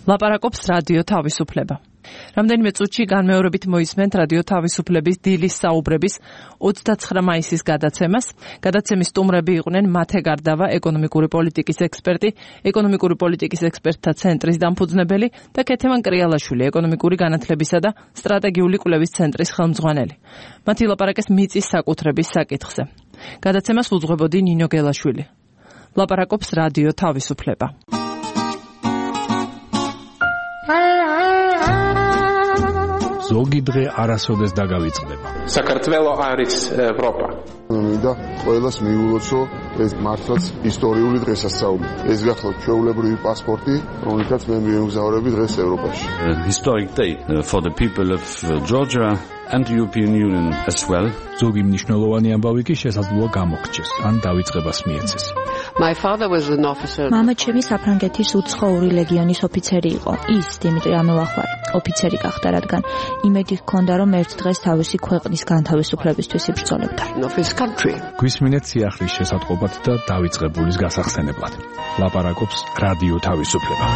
ლაპარაკობს რადიო თავისუფლება. რამდენიმე წუთში განმეორებით მოისმენთ რადიო თავისუფლების დილის საუბრების 29 მაისის გადაცემას. გადაცემის სტუმრები იყვნენ მათე გარდავა, ეკონომიკური პოლიტიკის ექსპერტი, ეკონომიკური პოლიტიკის ექსპერტთა ცენტრის დამფუძნებელი და ქეთევან კრიალაშვილი, ეკონომიკური განათლებისა და სტრატეგიული კვლევის ცენტრის ხელმძღვანელი. მათი ლაპარაკეს მიწის საკუთრების საკითხზე. გადაცემას უძღვებოდი ნინო გელაშვილი. ლაპარაკობს რადიო თავისუფლება. ზოგი დღე არასოდეს დაგავიწყდება. საქართველო არის ევროპა. მინდა ყველას მიულოცო ეს მართლაც ისტორიული დღესასწაული. ეს გახლავთ ჩვეულებრივი პასპორტი, რომელსაც მე მივემგზავრები დღეს ევროპაში. Historic day for the people of Georgia and the European Union as well. ზოგი მნიშვნელოვანი ამბავი კი შესაძლოა გამოხჩეს, ან დავიწყებას მიეცეს. My father was an officer. მამა ჩემი საფრანგეთის უცხოური ლეგიონის ოფიცერი იყო. ის დიმიტრი ამელახვარი ოფიცერი გახდა, რადგან იმედი ჰქონდა, რომ ერთ დღეს თავისი ქვეყნის განთავისუფლებისთვის იბრძოლებდა. გვისმინეთ სიახლის შესატყობად და დავიწყებულის გასახსენებლად. ლაპარაკობს რადიო თავისუფლება.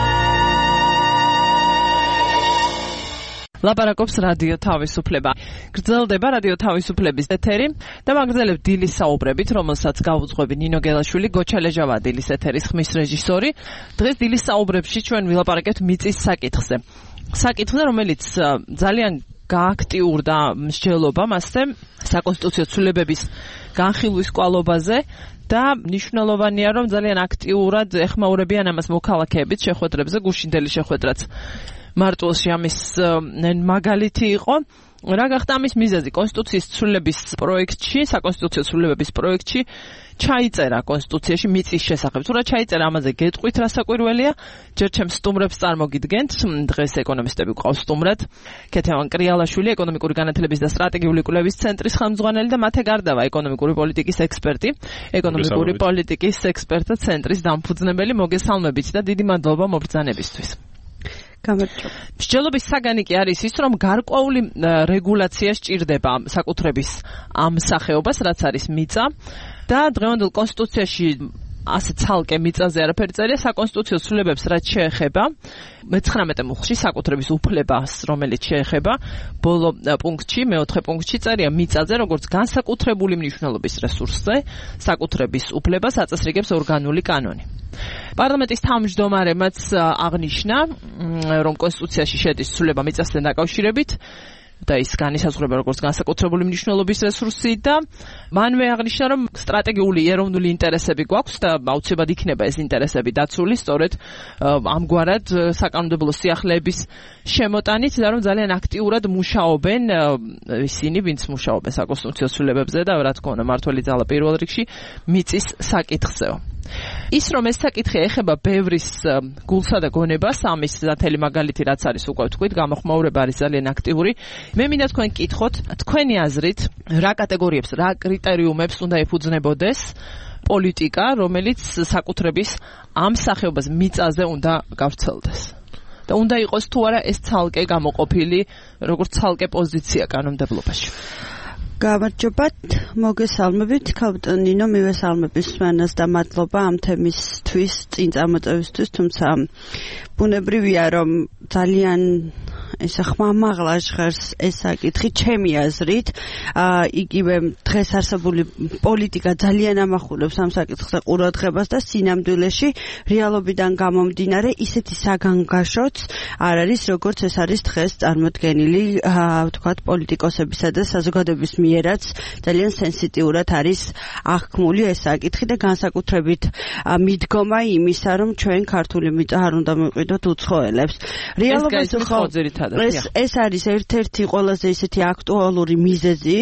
ლაპარაკობს რადიო თავისუფლება. გრძელდება რადიო თავისუფლების ეთერი და მაგრძელებთ დილის საუბრებით, რომელსაც გაუძღვები ნინო გელაშვილი, გოჩალეჟავა დილის ეთერის ხმის რეჟისორი. დღეს დილის საუბრებში ჩვენ ვილაპარაკებთ მიწის საკითხზე. საკითხზე, რომელიც ძალიან გააქტიურდა მსჯელობა მასზე, საკონსტიტუციო ცვლილებების განხილვის კვალობაზე და მნიშვნელოვანია, რომ ძალიან აქტიურად ეხმაურებიან ამას მოქალაქეებით შეხვედრებზე, გუშინდელი შეხვედრაც მარტვილში ამის მაგალითი იყო. რა გახდა ამის მიზეზი? კონსტიტუციის ცვლილების პროექტში, საკონსტიტუციო ცვლილებების პროექტში ჩაიწერა კონსტიტუციაში მიწის შესახებ. თუ რა ჩაიწერა, ამაზე გეტყვით რა საკვირველია. ჯერ ჩემს სტუმრებს წარმოგიდგენთ. დღეს ეკონომისტები გვყავს სტუმრად. ქეთევან კრიალაშვილი, ეკონომიკური განათლების და სტრატეგიული კვლევის ცენტრის ხელმძღვანელი და მათე გარდავა, ეკონომიკური პოლიტიკის ექსპერტი, ეკონომიკური პოლიტიკის ექსპერტთა ცენტრის დამფუძნებელი. მოგესალმებით და დიდი მადლობა მობრძანებისთვის. მსჯელობის საგანი კი არის ის, რომ გარკვეული რეგულაცია სჭირდება საკუთრების ამ სახეობას, რაც არის მიწა და დღევანდელ კონსტიტუციაში ასე ცალკე მიწაზე არაფერი წერია. საკონსტიტუციო ცვლილებებს რაც შეეხება 19 მუხლში საკუთრების უფლებას, რომელიც შეეხება, ბოლო პუნქტში, მეოთხე პუნქტში წერია მიწაზე, როგორც განსაკუთრებული მნიშვნელობის რესურსზე, საკუთრების უფლებას აწესრიგებს ორგანული კანონი. პარლამენტის თავმჯდომარემაც აღნიშნა, რომ კონსტიტუციაში შედის ცვლილება მიწასთან დაკავშირებით და ის განისაზღვრება როგორც განსაკუთრებული მნიშვნელობის რესურსი და მანვე აღნიშნა, რომ სტრატეგიული ეროვნული ინტერესები გვაქვს და აუცილებლად იქნება ეს ინტერესები დაცული სწორედ ამგვარად საკანონმდებლო სიახლეების შემოტანით და რომ ძალიან აქტიურად მუშაობენ ისინი, ვინც მუშაობენ საკონსტიტუციო ცვლილებებზე და რა თქმა უნდა მართველი ძალა პირველ რიგში მიწის საკითხზეო. ის რომ ეს საკითხი ეხება ბევრის გულსა და გონებას, ამის მთელი მაგალითი რაც არის უკვე ვთქვით, გამოხმაურება არის ძალიან აქტიური. მე მინდა თქვენ გკითხოთ, თქვენი აზრით, რა კატეგორიებს, რა კრიტერიუმებს უნდა ეფუძნებოდეს პოლიტიკა, რომელიც საკუთრების ამ სახეობას მიწაზე უნდა გავრცელდეს? და უნდა იყოს თუ არა ეს ცალკე გამოყოფილი, როგორც ცალკე პოზიცია კანონმდებლობაში? გამარჯობათ, მოგესალმებით, კაპიტან ნინო, მივესალმებით სვანას და მადლობა ამ თემისთვის, წინ წამოწევისთვის, თუმცა ბუნებრივია, რომ ძალიან ესა ხმამაღლა ჟღერს ეს საკითხი, ჩემი აზრით, იგივე დღეს არსებული პოლიტიკა ძალიან ამახვილებს ამ საკითხზე ყურადღებას და სინამდვილეში რეალობიდან გამომდინარე ისეთი საგანგაშოც არ არის, როგორც ეს არის დღეს წარმოდგენილი, ვთქვათ, პოლიტიკოსებისა და საზოგადოების მიერაც ძალიან სენსიტიურად არის აღქმული ეს საკითხი და განსაკუთრებით მიდგომა იმისა, რომ ჩვენ ქართული მიწა არ უნდა მივყიდოთ უცხოელებს. რეალობაში ეს არის ერთ-ერთი ყველაზე ისეთი აქტუალური მიზეზი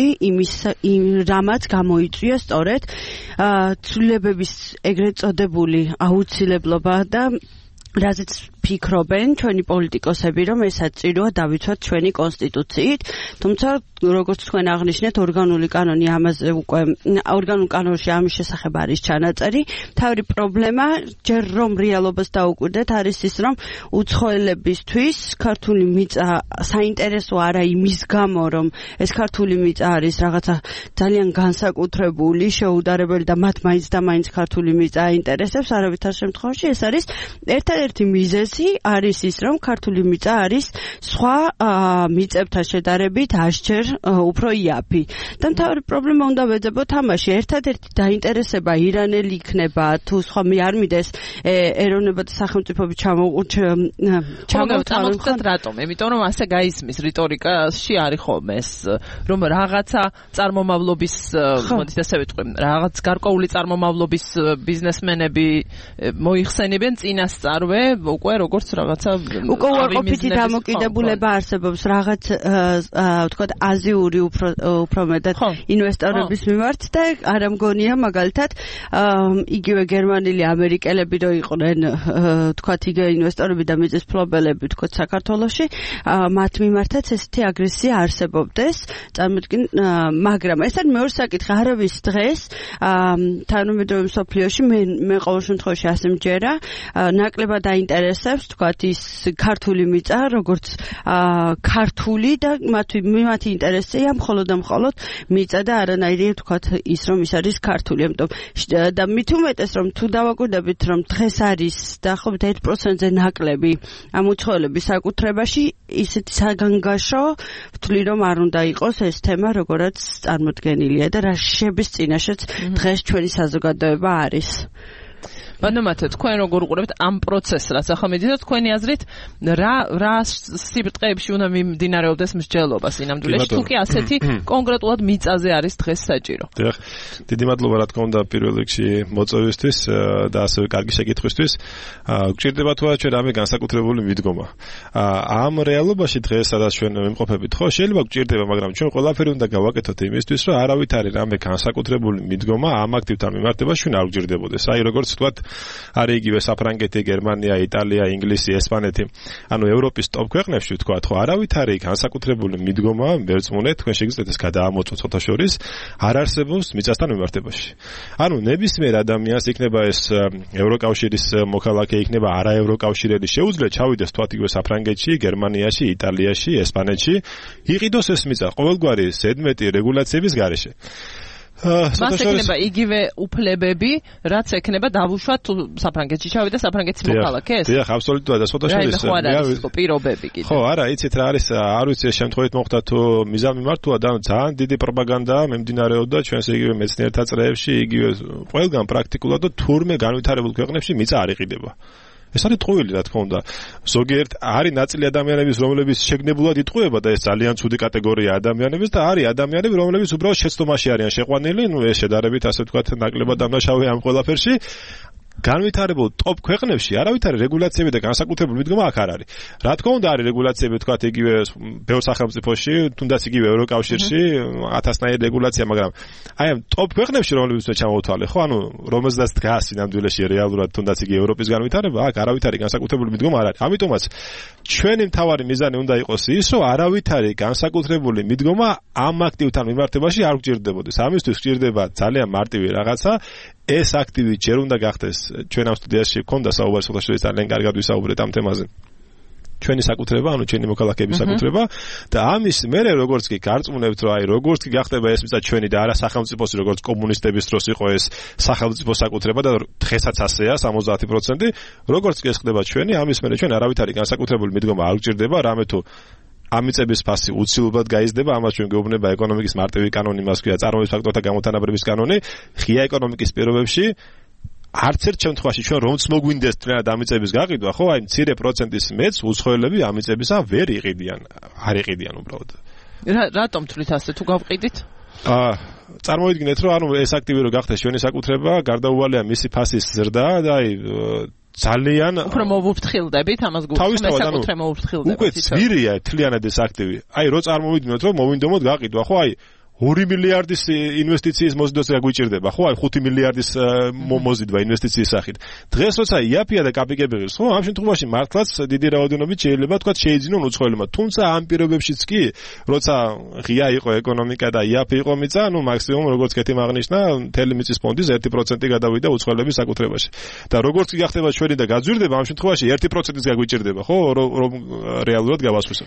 რამაც გამოიწვია სწორედ ცვლილებების ეგრეთ წოდებული აუცილებლობა და რაზეც ფიქრობენ ჩვენი პოლიტიკოსები, რომ ეს საჭიროა დავიცვათ ჩვენი კონსტიტუციით, თუმცა როგორც თქვენ აღნიშნეთ, ორგანული კანონი ამაზე უკვე ორგანულ კანონში ამის შესახებ არის ჩანაწერი. თავი პრობლემა, ჯერ რომ რეალობას დაუკვირდეთ, არის ის, რომ უცხოელებისთვის ქართული მიწა საინტერესო არა იმის გამო, რომ ეს ქართული მიწა არის რაღაცა ძალიან განსაკუთრებული, შეუდარებელი და მათ მაინც და მაინც ქართული მიწა აინტერესებს, არავითარ შემთხვევაში ეს არის ერთადერთი მიზეზი, უდიდესი არის ის, რომ ქართული მიწა არის სხვა მიწებთან შედარებით 10-ჯერ უფრო იაფი. და მთავარი პრობლემა უნდა ვეძებოთ ამაში, ერთადერთი დაინტერესება ირანელი იქნება თუ სხვა არ მიდეს ეროვნებათა სახელმწიფოები ჩამოვთანხმდეთ რატომ? იმიტომ რომ ასე გაისმის რიტორიკაში არის ხოლმე ეს, რომ რაღაცა წარმომავლობის, მოდით ასე ვიტყვი, რაღაც გარკვეული წარმომავლობის ბიზნესმენები მოიხსენებენ წინასწარვე, უკვე როგორც რაღაცა უარყოფითი დამოკიდებულება არსებობს რაღაც ვთქვათ აზიური უფრო მეტად ინვესტორების მიმართ და არ ამგონია მაგალითად იგივე გერმანელი ამერიკელები რო იყვნენ ვთქვათ იგივე ინვესტორები და მიწის ფლობელები ვთქვათ საქართველოში მათ მიმართაც ესეთი აგრესია არსებობდეს წარმოიდგინ მაგრამ ეს არის მეორე საკითხი არავის დღეს თანამედროვე მსოფლიოში მე ყოველ შემთხვევაში ასე მჯერა ნაკლებად აინტერესებს ვთქვათ ის ქართული მიწა როგორც ქართული და მათი ინტერესია მხოლოდ და მხოლოდ მიწა და არანაირი ვთქვათ ის რომ ის არის ქართული ამიტომ და მით უმეტეს რომ თუ დავაკვირდებით რომ დღეს არის დაახლოებით 1%-ზე ნაკლები ამ უცხოელების საკუთრებაში ისეთი საგანგაშო ვთვლი რომ არ უნდა იყოს ეს თემა როგორაც წარმოდგენილია და რა შეების წინაშეც დღეს ჩვენი საზოგადოება არის ბანომათო თქვენ როგორ უყურებთ ამ პროცესს რაც ახლა მიდიოდა თქვენი აზრით რა სიბრტყეებში უნდა მიმდინარეობდეს მსჯელობა სინამდვილეში თუ კი ასეთი კონკრეტულად მიწაზე არის დღეს საჭირო დიახ დიდი მადლობა რა თქმა უნდა პირველ რიგში მოწვევისთვის და ასევე კარგი შეკითხვისთვის გჭირდება თუ არა ჩვენ რამე განსაკუთრებული მიდგომა ამ რეალობაში დღეს სადაც ჩვენ ვიმყოფებით ხო შეიძლება გჭირდება მაგრამ ჩვენ ყველაფერი უნდა გავაკეთოთ იმისთვის რომ არავით არის რამე განსაკუთრებული მიდგომა ამ აქტივთან მიმართებაში ჩვენ არ გჭირდებოდეს აი როგორც ვთქვათ არის იგივე საფრანგეთი, გერმანია, იტალია, ინგლისი, ესპანეთი. ანუ ევროპის ტოპ ქვეყნებში ვთქვათ, ხო, არავით არის განსაკუთრებული მიდგომა, მერწმუნე, თქვენ შეგიძლიათ ეს გადაამოწმოთ ცოტა შორის, არ არსებობს მიწასთან მიმართებაში. ანუ ნებისმიერ ადამიანს იქნება ეს ევროკავშირის მოქალაქე, იქნება არაევროკავშირელი, შეუძლია ჩავიდეს თქვათ იგივე საფრანგეთში, გერმანიაში, იტალიაში, ესპანეთში, იყიდოს ეს მიწა ყოველგვარი ზედმეტი რეგულაციების გარეშე. მას ექნება იგივე უფლებები, რაც ექნება დავუშვათ თუ საფრანგეთში ჩავიდა საფრანგეთის მოქალაქეს? დიახ, აბსოლუტურად და სხვათა შორის პირობები კიდე. ხო, არა, იცით რა არის, არ ვიცი ეს შემთხვევით მოხდა თუ მიზამიმართოა და ძალიან დიდი პროპაგანდა მიმდინარეობდა ჩვენს იგივე მეცნიერთა წრეებში, იგივე ყველგან პრაქტიკულად და თურმე განვითარებულ ქვეყნებში მიწა არ იყიდება. ეს არის ტყუილი რა თქმა უნდა. ზოგიერთ არის ნაწილი ადამიანების რომლებიც შეგნებულად იტყუება და ეს ძალიან ცუდი კატეგორია ადამიანების და არის ადამიანები რომლებიც უბრალოდ შეცდომაში არიან შეყვანილი, ну ეს შედარებით ასე ვთქვათ ნაკლებად დამნაშავე ამ ყველაფერში. განვითარებულ ტოპ ქვეყნებში არავით არის რეგულაციები და განსაკუთრებული მიდგომა აქ არ არის. რა თქმა უნდა არის რეგულაციები ვთქვათ იგივე ბევრ სახელმწიფოში, თუნდაც იგივე ევროკავშირში 1000-ნაირი რეგულაცია, მაგრამ აი ამ ტოპ ქვეყნებში რომლებიც ჩამოვთვალე, ხო, ანუ რომელზეც დგას სინამდვილეში რეალურად თუნდაც იგივე ევროპის განვითარება, აქ არავით არის განსაკუთრებული მიდგომა არ არის. ამიტომაც ჩვენი მთავარი მიზანი უნდა იყოს ის, რომ არავით არის განსაკუთრებული მიდგომა ამ აქტივთან მიმართებაში არ გჭირდებოდეს. ამისთვის გჭირდება ძალიან მარტივი რაღაცა ეს აქტივი ჯერ უნდა გახდეს ჩვენ ამ სტუდიაში გქონდა საუბარი სოციალისტების ძალიან კარგად ვისაუბრეთ ამ თემაზე ჩვენი საკუთრება ანუ ჩვენი მოქალაქეების საკუთრება და ამის მერე როგორც კი გარწმუნებთ რომ აი როგორც კი გახდება ეს მიწა ჩვენი და არა სახელმწიფოს როგორც კომუნისტების დროს იყო ეს სახელმწიფოს საკუთრება და დღესაც ასეა 70% როგორც კი ეს ხდება ჩვენი ამის მერე ჩვენ არავით არის განსაკუთრებული მიდგომა არ გჭირდება რამე თუ ამიწების ფასი უცილებლად გაიზრდება, ამას ჩვენ გვეუბნება ეკონომიკის მარტივი კანონი, მას ქვია წარმოების ფაქტორთა გამოთანაბრების კანონი, ღია ეკონომიკის პირობებში არც ერთ შემთხვევაში ჩვენ რომც მოგვინდეს თლიანად ამიწების გაყიდვა, ხო, აი მცირე პროცენტის მეც უცხოელები ამიწებისა ვერ იყიდიან, არ იყიდიან უბრალოდ. რატომ თვლით ასე თუ გავყიდით? წარმოვიდგინეთ, რომ ანუ ეს აქტივი რო გახდეს ჩვენი საკუთრება, გარდაუვალია მისი ფასის ზრდა და აი ძალიან უფრო მოვუფრთხილდებით ამას გულს საკუთრე მოვუფრთხილდებით უკვე ძვირია თლიანად ეს აქტივი აი რო წარმოვიდგინოთ რომ მოვინდომოთ გაყიდვა ხო აი 2 მილიარდის ინვესტიციის მოზიდვას გაგვიჭირდება ხო აი 5 მილიარდის მოზიდვა ინვესტიციის სახით დღეს როცა იაფია და კაპიკები ღირს ხო ამ შემთხვევაში მართლაც დიდი რაოდენობით შეიძლება თქვა შეიძინონ უცხოელებმა თუმცა ამ პირობებშიც კი როცა ღია იყო ეკონომიკა და იაფი იყო მიწა ნუ მაქსიმუმ როგორც კეთილ აღნიშნა მთელი მიწის ფონდის 1% გადავიდა უცხოელების საკუთრებაში და როგორც კი გახდება ჩვენი და გაძვირდება ამ შემთხვევაში 1%-იც გაგვიჭირდება ხო რომ რეალურად გავასვისოთ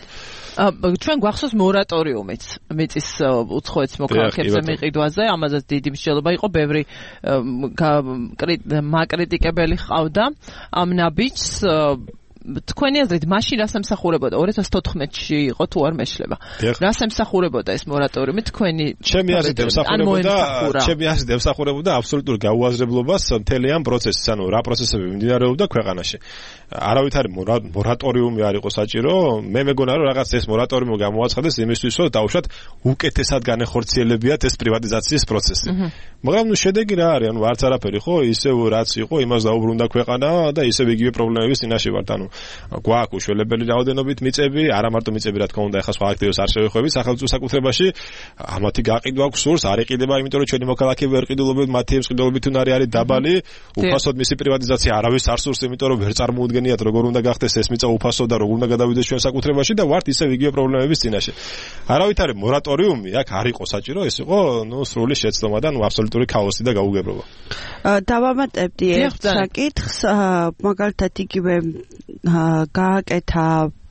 ჩვენ გვახსოვს მორატორიუმიც მიწის უცხოეთის მოქალაქეებზე მიყიდვაზე, ამაზეც დიდი მსჯელობა იყო, ბევრი მაკრიტიკებელი ჰყავდა ამ ნაბიჯს თქვენი აზრით მაშინ რას ემსახურებოდა 2014-ში იყო თუ არ მეშლება რას ემსახურებოდა ეს მორატორიუმი თქვენი ჩემი აზრით ემსახურებოდა აბსოლუტურ გაუაზრებლობას მთელი ამ პროცესის ანუ რა პროცესები მიმდინარეობდა ქვეყანაში არავით არის მორატორიუმი არ იყო საჭირო მე მეგონა რომ რაღაც ეს მორატორიუმი გამოაცხადეს იმისთვის რომ დაუშვათ უკეთესად განეხორციელებიათ ეს პრივატიზაციის პროცესი მაგრამ ნუ შედეგი რა არის ანუ არც არაფერი ხო ისევ რაც იყო იმას დაუბრუნდა ქვეყანა და ისევ იგივე პრობლემების წინაშე ვართ ანუ გვაქვს უშველებელი რაოდენობით მიწები არა მარტო მიწები რა თქმა უნდა ეხლა სხვა აქტივებს არ შევეხები სახელმწიფო საკუთრებაში ამათი გაყიდვა აქვს სურს არ იყიდება იმიტომ რომ ჩვენი მოქალაქეები ვერ ყიდულობენ მათი ემსყიდველობით თუ არის დაბალი უფასოდ მისი პრივატიზაცია არავის არ სურს იმიტომ რომ ვერ წარმოუდგენიათ როგორ უნდა გახდეს ეს მიწა უფასო და როგორ უნდა გადავიდეს ჩვენ საკუთრებაში და ვართ ისევ იგივე პრობლემების წინაშე არავით არის მორატორიუმი აქ არ იყო საჭირო ეს იყო ნუ სრული შეცდომა და ნუ აბსოლუტური ქაოსი და გაუგებრობა დავამატებდი ერთ საკითხს მაგალითად იგივე გააკეთა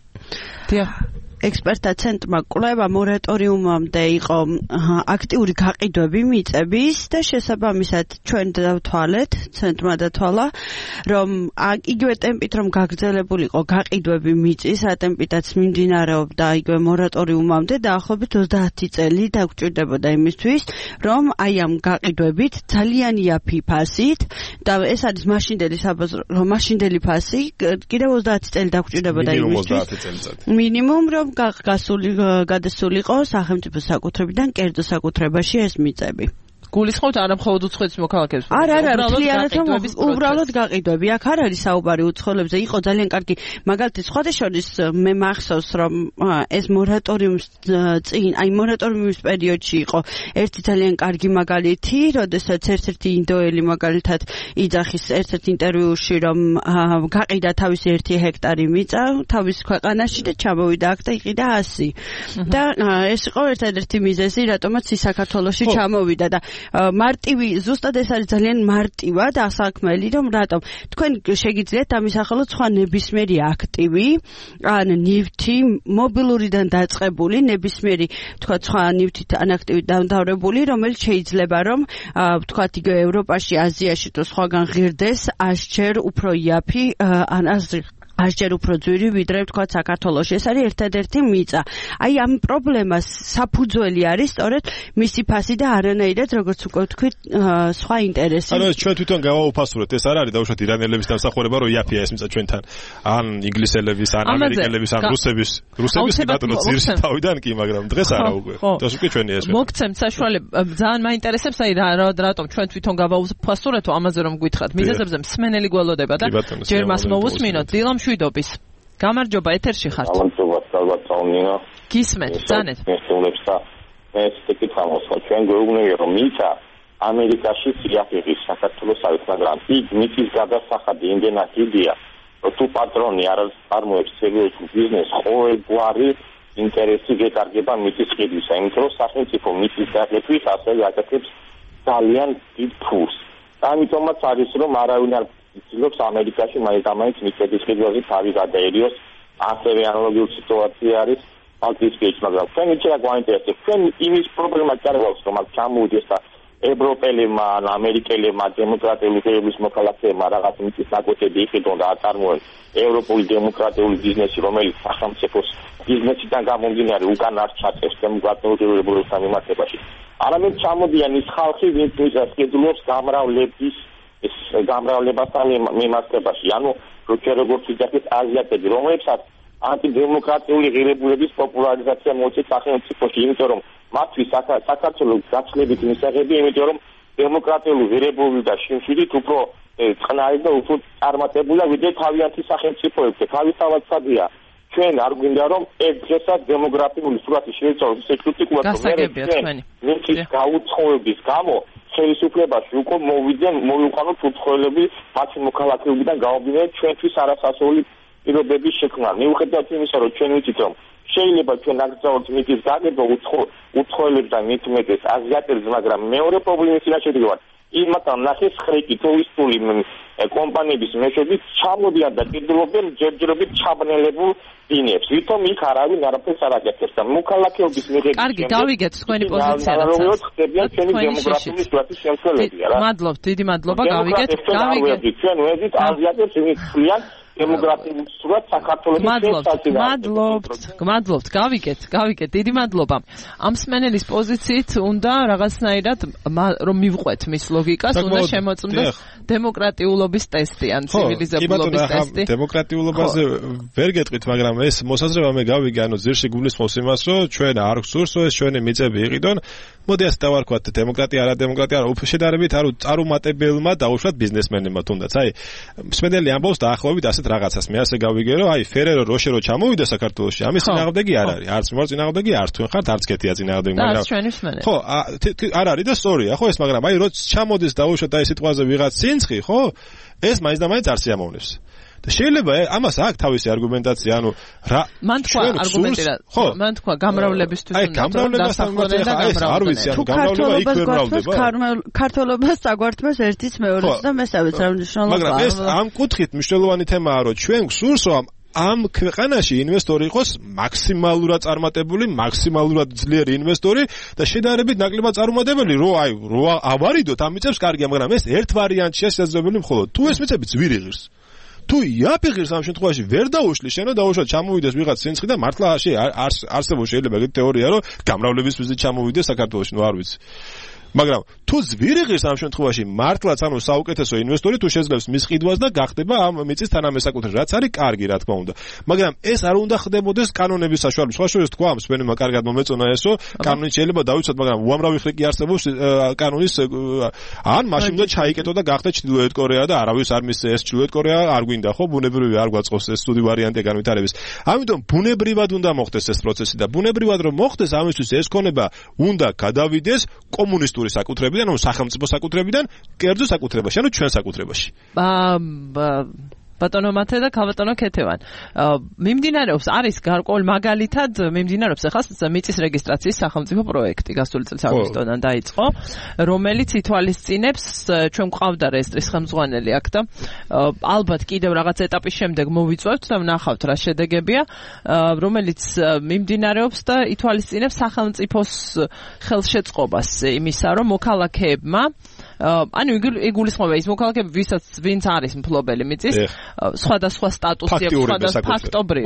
ექსპერტთა ცენტრმა კვლევა მორატორიუმამდე იყო აქტიური გაყიდვები მიწების და შესაბამისად ჩვენ დავთვალეთ ცენტრმა დათვალა რომ იგივე ტემპით რომ გაგრძელებულიყო გაყიდვები მიწის ატემპიტაც მიმდინარეობდა იგივე მორატორიუმამდე დაახლოებით 30 წელი დაგჭირდებოდა იმისთვის რომ აი ამ გაყიდვებით ძალიან იაფი ფასით და ეს არის მაშინდელი ფასი კიდევ 30 წელი დაგჭირდებოდა იმისთვის მინიმუმ რომ გადასულიყო სახელმწიფო საკუთრებიდან კერძო საკუთრებაში ეს მიწები. გულისხმობთ არა მხოლოდ უცხოეთის მოქალაქეებს. არა, მთლიანად უბრალოდ გაყიდვები. აქ არ არის საუბარი უცხოელებზე. იყო ძალიან კარგი მაგალითად სხვადასხვის მე მახსოვს რომ ეს მორატორიუმის წინ, აი მორატორიუმის პერიოდში იყო ერთი ძალიან კარგი მაგალითი, როდესაც ერთ-ერთი ინდოელი მაგალითად იძახის ერთ-ერთ ინტერვიუში რომ გაყიდა თავისი 1 ჰექტარი მიწა თავის ქვეყანაში და ჩამოვიდა აქ და იყიდა 100. და ეს იყო ერთ-ერთი მიზეზი, რატომაც ის საქართველოში ჩამოვიდა და მარტივი ზუსტად ეს არის ძალიან მარტივად ასაქმელი რომ რატომ თქვენ შეგიძლიათ ამისახელოთ სხვა ნებისმიერი აქტივი ან ნივთი მობილურიდან დაწყებული ნებისმიერი თქვა სხვა ნივთით ან აქტივით დამთავრებული რომელიც შეიძლება რომ თქვა იგივე ევროპაში აზიაში თუ სხვაგან ღირდეს 100-ჯერ უფრო იაფი ან 100-ჯერ უფრო ძვირი ვიდრე თქვა საქართველოში ეს არის ერთადერთი მიწა აი ამ პრობლემას საფუძველი არის სწორედ მისი ფასი და არანაირად როგორც უკვე ვთქვით სხვა ინტერესი ანუ ჩვენ თვითონ გავაუფასურეთ ეს არ არის დაუშვათ ირანელების დამსახურება რომ იაფია ეს მიწა ჩვენთან ან ინგლისელების ან ამერიკელების ან რუსების ბატონო ძირში თავიდან კი მაგრამ დღეს არა უკვე დღეს უკვე ჩვენი ეს მოგცემთ საშუალება ძალიან მაინტერესებს აი რატომ ჩვენ თვითონ გავაუფასურეთო ამაზე რომ გითხრათ მიზეზებზე მსმენელი გველოდება და ჯერ მას მოვუსმინოთ დილამ შვიდობის გამარჯობა ეთერში ხართ გამარჯობა გისმენთ ძანეთ ეს ტიპიკალოს ჩვენ გვეუბნებია რომ მიწა ამერიკაში იაფი საქართველოს არის მაგრამ იქ მიწის გადასახადი იმდენად დიდია რომ თუ პატრონი არ წარმოებს სერიოზულ ბიზნესს ყოველგვარი ინტერესი გეკარგება მიწის ყიდვისა იმიტომ რომ სახელმწიფო მიწის გაკეთვის ასევე აკეთებს ძალიან დიდ ფულს ამიტომაც არის რომ არავინ არ იცნობს ამერიკაში მაინც მიწების ყიდვაზე თავი გადაერიოს ასევე ანალოგიური სიტუაცია არის ალტისკეის მაგრამ ჩვენ იჩერა გვაინტერესებს ჩვენ იმის პრობლემა კარგავს რომ აქ ჩამოვიდეს და ევროპელებმა ან ამერიკელებმა დემოკრატიული ხეების მოქალაქეებმა რაღაც მიწის ნაკვეთები იყიდონ და აწარმოენ ევროპული დემოკრატიული ბიზნესი რომელიც სახელმწიფოს ბიზნესიდან გამომდინარე უკან არ ჩაწევს დემოკრატიულებულთა მიმართებაში არამედ ჩამოდიან ის ხალხი ვინც შეძლებს გამრავლებასთან მიმართებაში ანუ როგორც ვიძახით აზიატები რომლებსაც ანტიდემოკრატიული ღირებულების პოპულარიზაცია მოუწევს სახელმწიფოში იმიტომ რომ მათთვის საქართველოს გაცილებით მისაღებია იმიტომ რომ დემოკრატიული ღირებულები და შიმშილით უფრო წყნარი და უფრო წარმატებულია ვიდრე თავიანთი სახელმწიფოებზე თავისთავად სადია ჩვენ არ გვინდა რომ ეს დღესაც დემოგრაფიული სურათი შეიცვალოს ისე კრიტიკულად რომ მიწის გაუცხოების გამო ხელისუფლებაში უკვე მოვიყვანოთ უცხოელები მათი მოქალაქეობიდან გამომდინარე ჩვენთვის არასასრული პირობების შექმნა. მიუხედავად იმისა, რომ ჩვენ ვიცით, რომ შეიძლება ჩვენ აკრძალოთ მიწის გაგება უცხოელებთან მithumetes აზიატებს, მაგრამ მეორე პრობლემის წინაშე ვიყავართ. იმათთან ნახეს ხრიკი ტურისტული კომპანიების მეშვეობით ჩამოდიან და კიდრობენ ჯერჯერობით ჩაბნელებულ დინებს. ვითომ იქ არავინ არაფერს არ აკეთებს და მოქალაქეობის მიღების კარგი, დავიგეთ თქვენი პოზიცია რაც არის. ხდებიან ჩვენი დემოგრაფიული სურათის შემცველები, რა. მადლობთ, დიდი მადლობა, გავიგეთ. ჩვენ ვეზით აზიატებს ვინც ხლიან დემოკრატიულ სურათ საქართველოს გმადლობთ. გავიგეთ. დიდი მადლობა. ამ სმენელის პოზიციით უნდა რაღაცნაირად რომ მივყვეთ მის ლოგიკას, უნდა შემოწმდეს დემოკრატიულობის ტესტი ან ცივილიზებულობის ტესტი. დემოკრატიულობაზე ვერ გეტყვით, მაგრამ ეს მოსაზრება მე გავიგე, ანუ ძირში გულისხმობს იმას, რომ ჩვენ არ გვსურს, რომ ეს ჩვენი მიწები იყიდონ. მოდი ასე დავარქვათ, დემოკრატია არა, შედარებით წარუმატებელმა დაუშვათ ბიზნესმენებმა თუნდაც. აი, სმენელი ამბობს დაახლოებით ასეთ რაღაცას. მე ასე გავიგე, რომ აი, ფერერო როშერო ჩამოვიდა საქართველოში, ამის წინააღმდეგი არ არის. არც მოწინააღმდეგი, არც თქვენ ხართ, არც კეთია წინააღმდეგი, მაგრამ ჩვენი სმენელი. ხო, არ არის და სწორია, ხო ეს, მაგრამ აი, როცა ჩამოდის დაუშვათ აი სიტყვაზე ვიღაც სინცხი, ხო? ეს მაინც და მაინც არ სიამოვნებს. და შეიძლება ამას აქვს თავისი არგუმენტაცია, ანუ რა მან თქვა არგუმენტი რა, მან თქვა გამრავლებისთვის უნდა არ ვიცი, ანუ გამრავლება იქ ვერ მრავლდება. ქართველობას საგვართმოს ერთის მეორეს და მესამეც რა მნიშვნელობა. მაგრამ ეს ამ კუთხით მნიშვნელოვანი თემაა, რომ ჩვენ გვსურს რომ ამ ქვეყანაში ინვესტორი იყოს მაქსიმალურად წარმატებული, მაქსიმალურად ძლიერი ინვესტორი და შედარებით ნაკლებად წარუმატებელი, რომ ავარიდოთ ამ მიწებს კარგია, მაგრამ ეს ერთ ვარიანტია შესაძლებელი მხოლოდ თუ ეს მიწები ძვირი ღირს. თუ იაფიღირს ამ შემთხვევაში ვერ დაუშლი შენო დაუშვათ ჩამოვიდეს ვიღაც სინცხი და მართლა არსებობს შეიძლება ეგეთი თეორია რომ გამრავლების მიზნით ჩამოვიდეს საქართველოში, ნუ არ ვიცი. მაგრამ თუ ძვირი ღირს ამ შემთხვევაში მართლაც ანუ საუკეთესო ინვესტორი თუ შეძლებს მის ყიდვას და გახდება ამ მიწის თანამესაკუთრე, რაც არის კარგი რა თქმა უნდა. მაგრამ ეს არ უნდა ხდებოდეს კანონების საშუალებით. სხვა შორის თქვა ამ სპენელმა კარგად მომეწონა ესო, კანონით შეიძლება დავიცვათ, მაგრამ უამრავი ხრი კი არსებობს კანონის ან მაშინ უნდა ჩაიკეტო და გახდა ჩრდილოეთ კორეა და არავის არ მისცე ეს ჩრდილოეთ კორეა არ გვინდა ხო, ბუნებრივი არ გვაწყობს ეს სტუდი ვარიანტი განვითარების. ამიტომ ბუნებრივად უნდა მოხდეს ეს პროცესი და ბუნებრივად რომ მოხდეს ამისთვის ეს ქონება უნდა გადავიდეს კომუნისტური საკუთრებიდან, ანუ სახელმწიფო საკუთრებიდან კერძო საკუთრებაში, ანუ ჩვენ საკუთრებაში. ბატონო მათე და ქალბატონო ქეთევან. მიმდინარეობს არის გარკვეულ მაგალითად მიმდინარეობს ახლა მიწის რეგისტრაციის სახელმწიფო პროექტი გასული წლის აგვისტოდან დაიწყო, რომელიც ითვალისწინებს ჩვენ გვყავდა რეესტრის ხელმძღვანელი აქ და ალბათ კიდევ რაღაც ეტაპის შემდეგ მოვიწვევთ და ვნახავთ რა შედეგებია, რომელიც მიმდინარეობს და ითვალისწინებს სახელმწიფოს ხელშეწყობას იმისა, რომ მოქალაქეებმა ანუ იგულისხმება ის მოქალაქეები, ვინც არის მფლობელი მიწის, სხვადასხვა სტატუსი აქვს, სხვადასხვა ფაქტობრივი,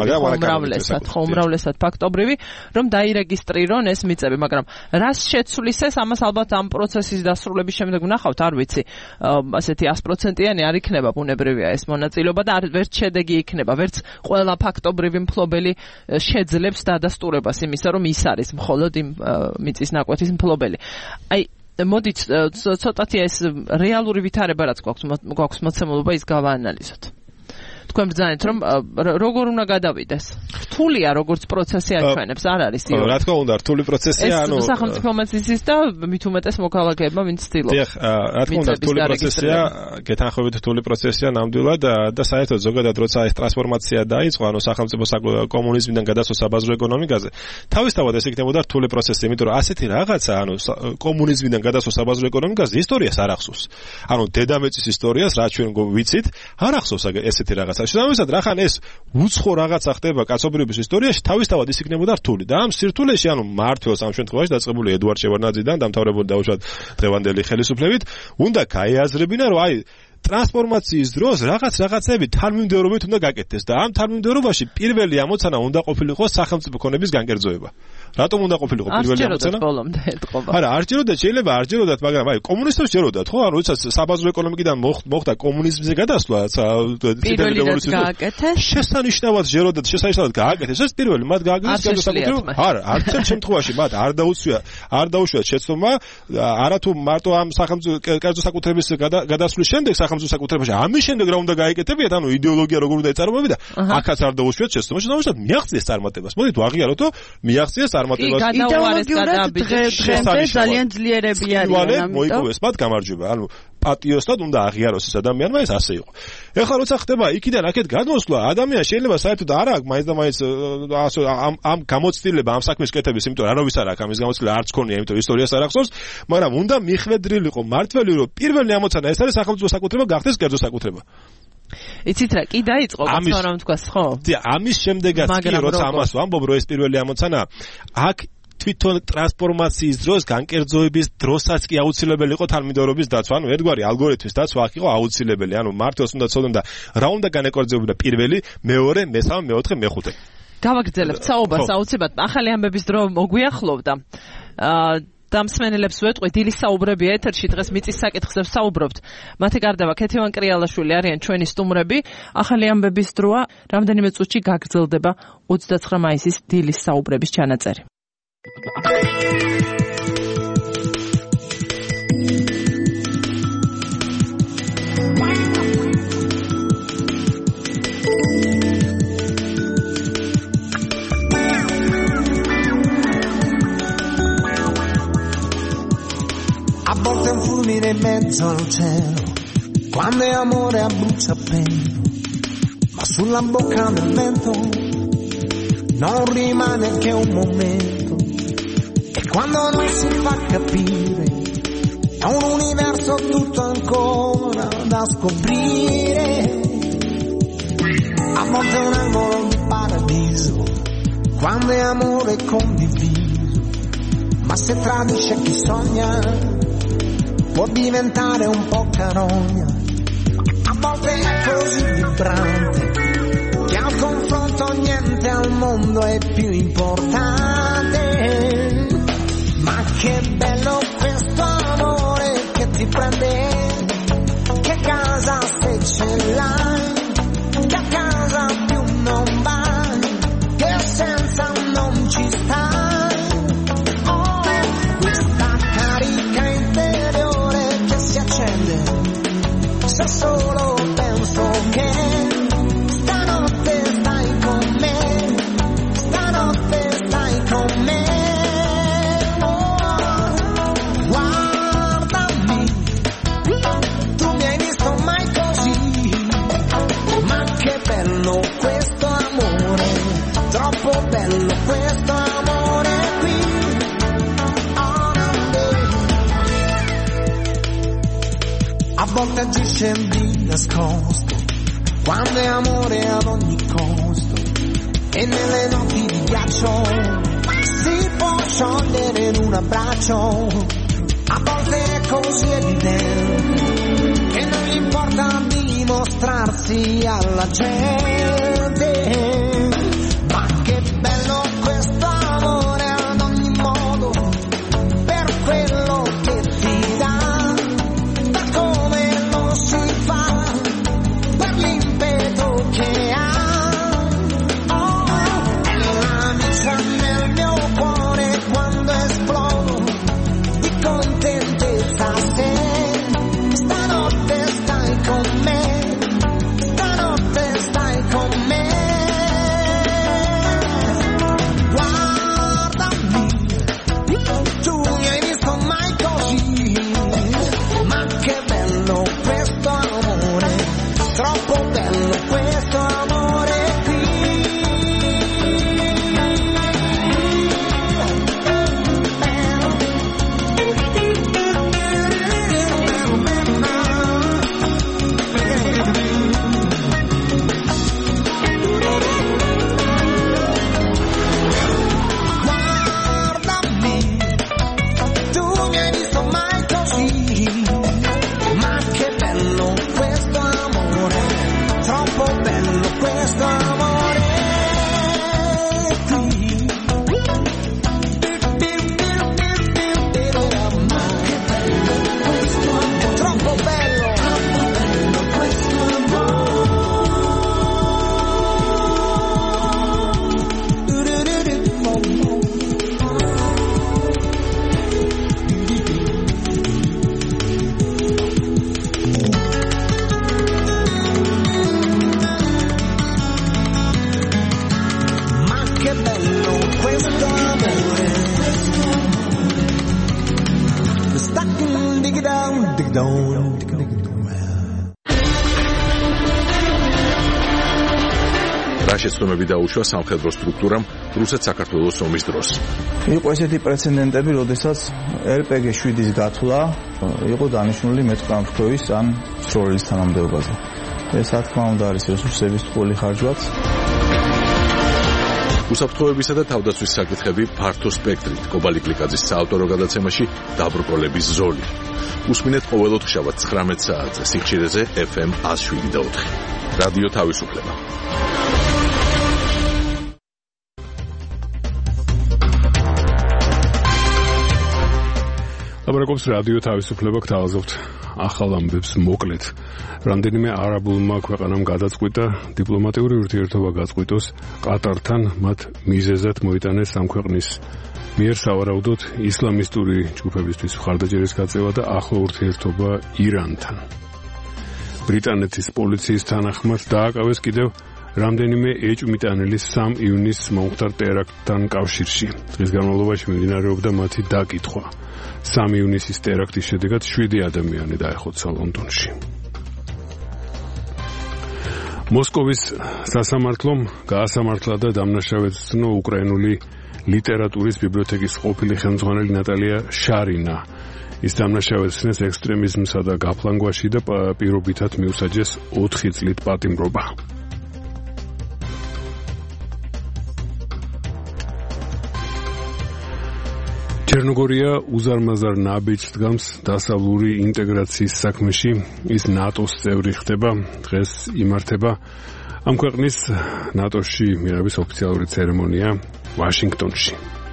უმრავლესად ფაქტობრივი, რომ დაირეგისტრირონ ეს მიწები, მაგრამ რას შეცვლის ეს, ამას ალბათ ამ პროცესის დასრულების შემდეგ ვნახავთ, არ ვიცი, ასეთი 100%-იანი არ იქნება ბუნებრივია ეს მონაწილეობა და ვერც შედეგი იქნება, ვერც ყველა ფაქტობრივი მფლობელი შეძლებს დადასტურებას იმისა, რომ ის არის მხოლოდ იმ მიწის ნაკვეთის მფლობელი. აი მოდით ცოტათი ეს რეალური ვითარება რაც გვაქვს მოცემულობა ის გავაანალიზოთ. თქვენ ბრძანეთ რომ როგორ უნდა გადავიდეს? რთულია როგორც პროცესი აჩვენებს, არ არის იო. რა თქმა უნდა, რთული პროცესია, ანუ ეს სახელმწიფო მიწის და მით უმეტეს მოქალაქეებმა ვინც ცდილობს. რა თქმა უნდა, რთული პროცესია, გეთანხმებით რთული პროცესია ნამდვილად და საერთოდ ზოგადად როცა ეს ტრანსფორმაცია დაიწყო, ანუ სახელმწიფო კომუნიზმიდან გადასვლა საბაზრო ეკონომიკაზე, თავისთავად ეს იქნებოდა რთული პროცესი, იმიტომ რომ ასეთი რაღაცა, ანუ კომუნიზმიდან გადასვლა საბაზრო ეკონომიკაზე ისტორიას არ ახსოვს. ანუ დედამიწის ისტორიას, რაც ჩვენ ვიცით, არ ახსოვს ესეთი რაღაცა. შესაბამისად, რახან ეს უცხო რაღაცა ხდება კაცობრიობის ისტორიაში, თავისთავად ის იქნებოდა რთული. და ამ სირთულეში, ანუ მართლს ამ შემთხვევაში დაწყებული ედუარდ შევარდნაძიდან დამთავრებული დაუშვათ დღევანდელი ხელისუფლებით, უნდა გაეაზრებინა, რომ აი ტრანსფორმაციის დროს რაღაცები თანმიმდევრობით უნდა გაკეთდეს და ამ თანმიმდევრობაში პირველი ამოცანა უნდა ყოფილიყო სახელმწიფო ქონების განკერძოება. რატომ უნდა ყოფილიყო პირველი ამოცანა? არა, არ ჯეროდათ, შეიძლება არ ჯეროდათ, მაგრამ აი კომუნისტებს ჯეროდათ, ხო? ანუ როცა საბაზრო ეკონომიკიდან მოხდა კომუნიზმზე გადასვლა, პირველი გააკეთეს. შესანიშნავად ჯეროდათ, შესანიშნავად გააკეთეს. ეს პირველი მათ გააკეთეს გადასაკუთრება. არა, არც ერთ შემთხვევაში მათ არ დაუშვიათ შეცდომა, არათუ მარტო ამ სახელმწიფო კერძო საკუთრების გადასვლის შემდეგ სახელმწიფო საკუთრებაში. ამის შემდეგ რა უნდა გაეკეთებიათ, ანუ იდეოლოგია როგორ უნდა ეწარმოებოდა? აქაც არ დაუშვიათ შეცდომა, შესაბამისად მიაღწიეს წარმატებას. მოდით ვაღიაროთო, მიაღწიეს წარმატებას. იდეოლოგიურად ძალიან ძლიერები არიან, მოიპოვეს მათ გამარჯვება. ანუ პატიოსად უნდა აღიაროს ეს ადამიანმა, ეს ასე იყო. ეხლა როცა ხდება იქიდან აქეთ გადმოსვლა, ადამიანს შეიძლება საერთოდ არ აქვს მაინც და მაინც ამ გამოცდილება, ამ საქმის კეთების, იმიტომ რომ არავის არ აქვს ამის გამოცდილება, არც ქონია, იმიტომ ისტორიას არ ახსოვს, მაგრამ უნდა მიხვედრილიყო მართველი, რომ პირველი ამოცანა ეს არის სახელმწიფო საკუთრება გახდეს კერძო საკუთრება. იცით რა, კი დაიწყო, მაგრამ თქვას, ხო? ამის შემდეგაც კი როცა ამას ვამბობ, რომ ეს პირველი ამოცანა აქ თვითონ ტრანსფორმაციის დროს, განკერძოების დროსაც კი აუცილებელი იყო თანმიმდევრობის დაცვა. ანუ ერთგვარი ალგორითმის დაცვა აქ იყო აუცილებელი. ანუ მართლაც უნდა ცოდნა რა უნდა განეკორძებოდა პირველი, მეორე, მესამე, მეოთხე, მეხუთე. გავაგრძელებთ საუბარს აუცილებლად. ახალი ამბების დრო მოგვიახლოვდა. დამსმენელებს ვეტყვი, დილის საუბრები ეთერში, დღეს მიწის საკითხზე ვსაუბრობთ. მათი გარდა ქეთევან კრიალაშვილი არიან ჩვენი სტუმრები. ახალი ამბების დროა, რამდენიმე წუთში გაგრძელდება 29 მაისის დილის საუბრების ჩანაწერი. A volte un fulmine in mezzo al cielo, quando è amore a bruciapelo, ma sulla bocca del vento non rimane che un momento, e quando non si fa capire è un universo tutto ancora da scoprire. A volte è un angolo di paradiso, quando è amore condiviso, ma se tradisce chi sogna può diventare un po' carogna. A volte è così vibrante che al confronto niente al mondo è più importante. Ma che bello questo amore che ti prende, che casa se ce l'hai, che a casa più non vai, che senza non ci stai. Oh, questa carica interiore si accende se solo penso che stanotte stai con me, stanotte stai con me. Oh, guardami, tu mi hai visto mai così, ma che bello questo amore, troppo bello questo amore qui. A volte agisce di nascosto, quando è amore ad ogni costo, e nelle notti di ghiaccio si può sciogliere in un abbraccio. A volte è così evidente che non gli importa dimostrarsi alla gente. Ma che bello questo amore ad ogni modo, per quello che ti dà, che ha. Oh, è l'amica nel mio cuore quando esplodo di contentezza. Se stanotte stai con me, stanotte stai con me. Guardami, tu mi hai visto mai così, ma che bello questo amore, troppo bello questo amore qui. Guardami, tu mi hai visto mai così, ma che bello questo amore, troppo bello questo amore qui. È troppo bello questo რა შეცდომები დაუშვა სამხედრო სტრუქტურამ რუსეთ-საქართველოს ომის დროს. იყო ესეთი პრეცედენტები, როდესაც RPG 7-ის გათვლა იყო დანიშნული მეტყამფრთოვის ან სროლის თანამდებობაზე. ეს რა თქმა უნდა არის რესურსების ტყუილი ხარჯვაც. უსაფრთხოებისა და თავდაცვის საკითხები ფართო სპექტრით. კობალი კლიკაძის საავტორო გადაცემაში დაბრკოლების ზოლი. უსმინეთ ყოველ ოთხშაბათს 19 საათზე სიხშირეზე FM 107.4. რადიო თავისუფლება. ლაპარაკობს რადიო თავისუფლება, გთავაზობთ ახალ ამბებს მოკლედ. რამდენიმე არაბულმა ქვეყანამ გადაწყვიტა დიპლომატიური ურთიერთობა გაწყვიტოს ყატართან, მათ მიზეზად მოიტანეს ამ ქვეყნის მიერ სავარაუდოდ ისლამისტური ჯგუფებისთვის მხარდაჭერის გაწევა და ახლო ურთიერთობა ირანთან. ბრიტანეთის პოლიციის თანახმად დააკავეს კიდევ რამდენიმე ეჭვმიტანელი 3 ივნისს მომხდარ ტერაქტთან კავშირში. დღის განმავლობაში მიმდინარეობდა მათი დაკითხვა. 3 ივნისის ტერაქტის შედეგად 7 ადამიანი დაეხოცა ლონდონში. მოსკოვის სასამართლომ გაასამართლა და დამნაშავედ ცნო უკრაინული ლიტერატურის ბიბლიოთეკის ყოფილი ხელმძღვანელი ნატალია შარინა. ის დამნაშავედ ცნეს ექსტრემიზმსა და გაფლანგვაში და პირობითად მიუსაჯეს 4 წლით პატიმრობა. ჩერნოგორია უზარმაზარ ნაბიჯს დგამს დასავლური ინტეგრაციის საქმეში. ის ნატოს წევრი ხდება. დღეს იმართება ამ ქვეყნის ნატოში მიღების ოფიციალური ცერემონია ვაშინგტონში.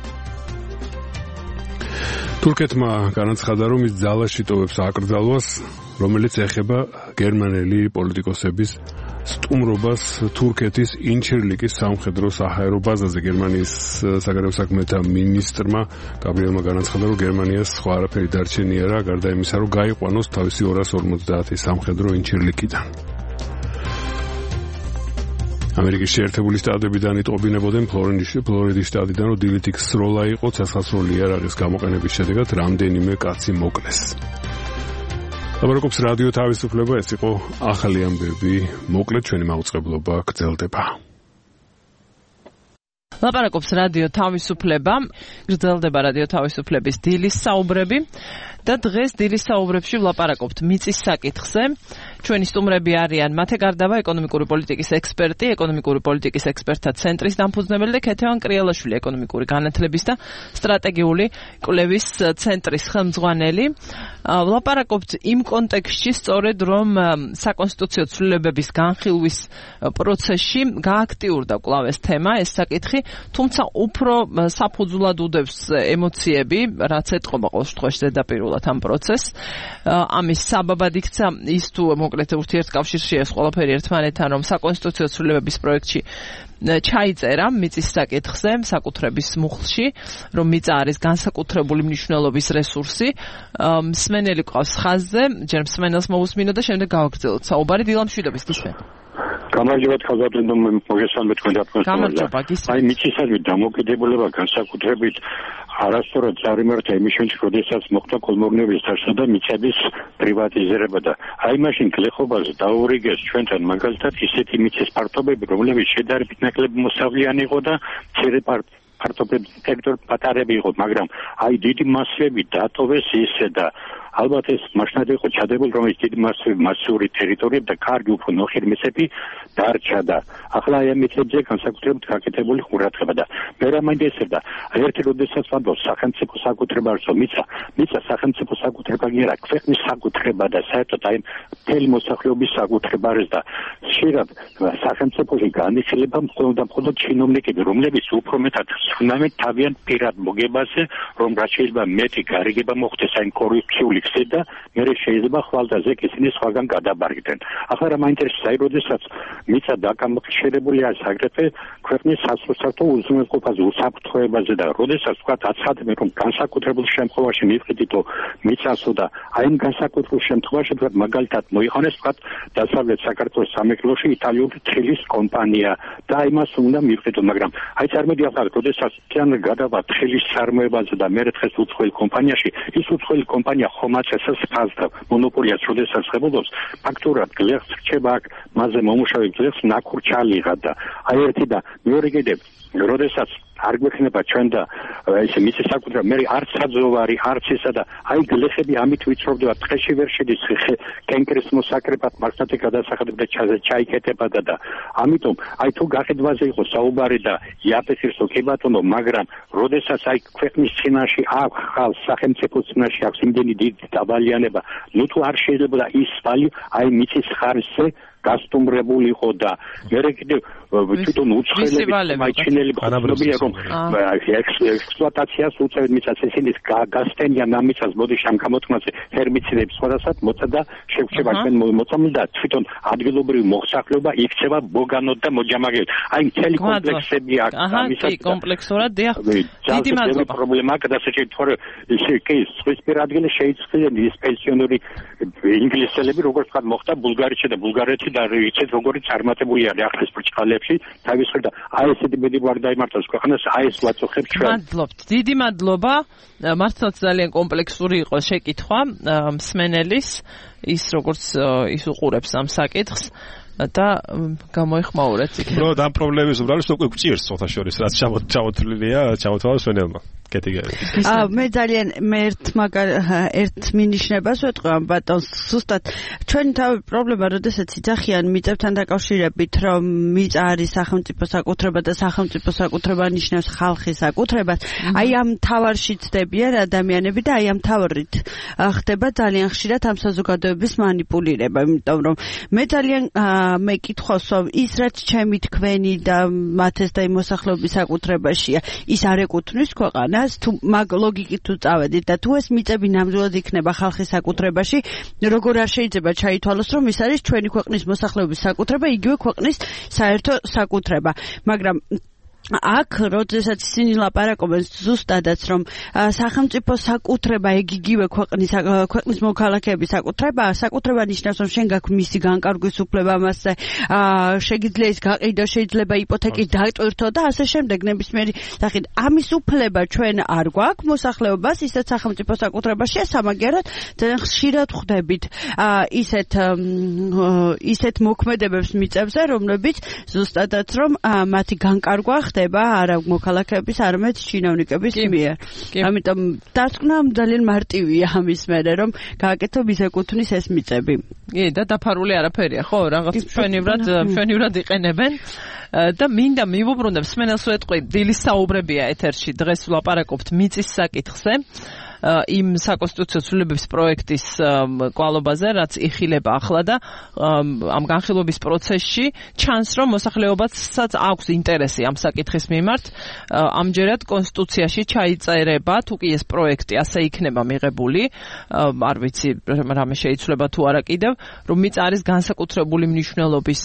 თურქეთმა განაცხადა, რომ ის ძალაში ტოვებს აკრძალვას, რომელიც ეხება გერმანელი პოლიტიკოსების სტუმრობას თურქეთის ინჩირლიკის სამხედრო საჰაერო ბაზაზე. გერმანიის საგარეო საქმეთა მინისტრმა გაბრიელმა განაცხადა, რომ გერმანიას სხვა არაფერი დარჩენია, გარდა იმისა, რომ გაიყვანოს თავისი 250 სამხედრო ინჩირლიკიდან. ამერიკის შეერთებული შტატებიდან იტყობინებოდნენ ფლორიდის შტატიდან, რომ დილით სროლა იყო, ცეცხლსროლი იარაღის გამოყენების შედეგად რამდენიმე კაცი მოკლეს. ლაპარაკობს რადიო თავისუფლება, ეს იყო ახალი ამბები, მოკლედ ჩვენი მაუწყებლობა გრძელდება. ლაპარაკობს რადიო თავისუფლება, გრძელდება რადიო თავისუფლების დილის საუბრები და დღეს დილის საუბრებში ვლაპარაკობთ მიწის საკითხზე. ჩვენი სტუმრები არიან მათე გარდავა, ეკონომიკური პოლიტიკის ექსპერტი, ეკონომიკური პოლიტიკის ექსპერტთა ცენტრის დამფუძნებელი და ქეთევან კრიალაშვილი, ეკონომიკური განათლების და სტრატეგიული კვლევის ცენტრის ხელმძღვანელი. ვლაპარაკობთ იმ კონტექსტში, სწორედ რომ საკონსტიტუციო ცვლილებების განხილვის პროცესში გააქტიურდა კვლავ ეს თემა, ეს საკითხი, თუმცა უფრო საფუძვლად უდევს ემოციები, რაც ეტყობა ყოველ შემთხვევაში ზედაპირულად ამ პროცესს. ამის საბაბად იქცა ის თუ მოკლედ ურთიერთკავშირში ეს ყველაფერი ერთმანეთთან, რომ საკონსტიტუციო ცვლილებების პროექტში ჩაიწერა მიწის საკითხზე, საკუთრების მუხლში, რომ მიწა არის განსაკუთრებული მნიშვნელობის რესურსი. მსმენელი ყავს ხაზზე, ჯერ მსმენელს მოусმინო და შემდეგ გავაგრძელოთ საუბარი. დილამშვიდობის გისმენთ. გამარჯობათ ხალხო, მოგესალმებით თქვენ დაფუძნებაში. აი მიწისადმი დამოკიდებულება განსაკუთრებით არასწორად წარიმართა იმის შემთხვევაში, როდესაც მოხდა კოლმეურნეობის დაშლა და მიწების პრივატიზირება და აი მაშინ გლეხობაზე დაურიგეს ჩვენთან მაგალითად ისეთი მიწის პარტობები, რომლებიც შედარებით ნაკლები მოსავლიანი იყო და მცირე პარტობები ტერიტორია პატარები იყო, მაგრამ აი დიდი მასივები დატოვეს ისე და ალბათ ეს მაშინად იყო ჩადებული, რომ ეს დიდი მასიური ტერიტორიები და კარგი უფრო ნოხიერი მიწები დარჩა და ახლა აი ამ მიწებზე განსაკუთრებით გაკეთებული ყურადღება და მე რა მაინტერესებდა, ერთი როდესაც ვამბობ სახელმწიფო საკუთრება არის, მიწა სახელმწიფო საკუთრება კი არა, ქვეყნის საკუთრება და საერთოდ აი მთელი მოსახლეობის საკუთრება არის და ხშირად სახელმწიფოში განიხილება მხოლოდ ჩინოვნიკები, რომლებიც უფრო მეტად სვამენ თავიანთ პირად მოგებაზე, რომ რაც შეიძლება მეტი გარიგება მოხდეს აი კორუფციული და მე შეიძლება ხვალდაზე ისინი სხვაგან გადაბარგდნენ. ახლა რა მაინტერესებს, აი როდესაც მიწა დაკავშირებული არის აგრეთვე ქვეყნის სასურსათო უზრუნველყოფაზე, უსაფრთხოებაზე და როდესაც თქვა აცხადებენ, რომ განსაკუთრებულ შემთხვევაში მივყიდით მიწასო და აი ამ განსაკუთრებულ შემთხვევაში თქვა მაგალითად მოიხანეს თქვა დასავლეთ საქართველოს სამექლოში იტალიური თხილის კომპანია და იმას უნდა მივყიდოთ, მაგრამ აი წარმოიდგინე ახლა როდესაც თან გადავა თხილის წარმოებაზე და მე დღეს უცხოელი კომპანიაში, ის უცხოელი კომპანია ხომაცესას ფასდა მონოპოლიას როდესაც ხებულობს, ფაქტურად გლეხს რჩება აქ მასზე მომუშავე გლეხს ნაკურჩალიღა და აი ერთი და მეორე კიდევ როდესაც არ გვექნება ჩვენ და ესე მიწის საკუთრება, მე არც საძოვარი, არც ისა და აი გლეხები ამით ვიცროვდება, ტყეში ვერ შედის, კენკრის მოსაკრებად მართლაც გადასახადებდა ჩაიკეტებოდა და ამიტომ აი თუ გაყიდვაზე იყო საუბარი და იაფეთირსო კი ბატონო, მაგრამ როდესაც აი ქვეყნის წინაშე ახალ სახელმწიფოს წინაშე აქვს იმდენი დიდი დაბალიანება, ნუ თუ არ შეიძლება ის ვალი აი მიწის ხარისზე გასტუმრებულიყო და მერე კიდევ თვითონ უცხოელები მაჩინელი ხანაბრებია რომ ექსპლუატაციას უწევენ მიწას ისინი გასტენიან ამ მიწას მოდიშ ამ გამოთქმაზე ჰერბიციდებს სხვადასხვა მოცა და შეგვჩება ჩვენ მოწამლ და თვითონ ადგილობრივი მოხსახლება იქცევა ბოგანოდ და მოჯამაგებით აი მთელი კომპლექსები აქ ამისაც კომპლექსურად დიახ დიდი მადლობა პრობლემაა გადასაჭირ თორე ისე კი სხვისპირ ადგილი შეიწყდნენ ის პენსიონერი ინგლისელები როგორც ვთქვათ მოხდა ბულგარეთში და ბულგარეთი და იცით როგორი წარმატებული არის ახლის ბრჭყალებში თავის ხელ და აი ესეთი მედი ვარ დაიმართოს ქვეყანას აი ეს ვაწუხებ ჩვენ მადლობთ დიდი მადლობა მართლაც ძალიან კომპლექსური იყო შეკითხვა მსმენელის ის როგორც ის უყურებს ამ საკითხს და გამოიხმაურეთ იქ რო და პრობლემის უბრალოდ უკვე გვჭირს ცოტა შორის რაც ჩამოთვლილია ჩამოთვალოს ვენელმა მე ძალიან ერთ მინიშნებას ვეთქვი ამ ბატონს ზუსტად ჩვენი თავი პრობლემა როდესაც იძახიან მიწებთან დაკავშირებით რომ მიწა არის სახელმწიფო საკუთრება და სახელმწიფო საკუთრება ნიშნავს ხალხის საკუთრებას აი ამ თავარში ცდებიან ადამიანები და აი ამ თავარით ხდება ძალიან ხშირად ამ საზოგადოების манипуლირება იმიტომ რომ მე ძალიან მეკითხავს რომ ის რაც ჩემი თქვენი და მათეს და იმ მოსახლეობის საკუთრებაშია ის არ ეკუთვნის ქვეყანას თუ მაგ ლოგიკით თუ წავედით და თუ ეს მიწები ნამდვილად იქნება ხალხის საკუთრებაში როგორ არ შეიძლება ჩაითვალოს რომ ის არის ჩვენი ქვეყნის მოსახლეობის საკუთრება იგივე ქვეყნის საერთო საკუთრება მაგრამ აქ როდესაც ისინი ლაპარაკობენ ზუსტადაც რომ სახელმწიფო საკუთრება ეგ იგივე ქვეყნის მოქალაქეების საკუთრება ნიშნავს რომ შენ გაქვს მისი განკარგვის უფლება მასზე შეგიძლია ის გაყიდო შეიძლება იპოთეკით დატვირთო და ასე შემდეგ ნებისმიერი სახით ამის უფლება ჩვენ არ გვაქვს მოსახლეობას ისაც სახელმწიფო საკუთრებაშია სამაგერად ძალიან ხშირად ხვდებით ისეთ მოქმედებებს მიწებზე რომლებიც ზუსტადაც რომ მათი განკარგვა ხდება არა მოქალაქეების, არამედ ჩინოვნიკების მიერ. ამიტომ დასკვნა ძალიან მარტივია ამის მერე, რომ გააკეთო მიზეკუთვნის ეს მიწები. კი, და დაფარული არაფერია, ხო, რაღაც ჩვენივრად იყენებენ. და მინდა მივუბრუნდებ სმენელს ვეთყვი, დილის საუბრებია ეთერში, დღეს ვლაპარაკობთ მიწის საკითხზე. იმ საკონსტიტუციო ცვლილებების პროექტის კვალობაზე, რაც იხილება ახლა და ამ განხილვების პროცესში ჩანს, რომ მოსახლეობასაც აქვს ინტერესი ამ საკითხის მიმართ. ამჯერად კონსტიტუციაში ჩაიწერება, თუ კი ეს პროექტი ასე იქნება მიღებული, არ ვიცი, რამე შეიცვლება თუ არა კიდევ, რომ მიწა არის განსაკუთრებული მნიშვნელობის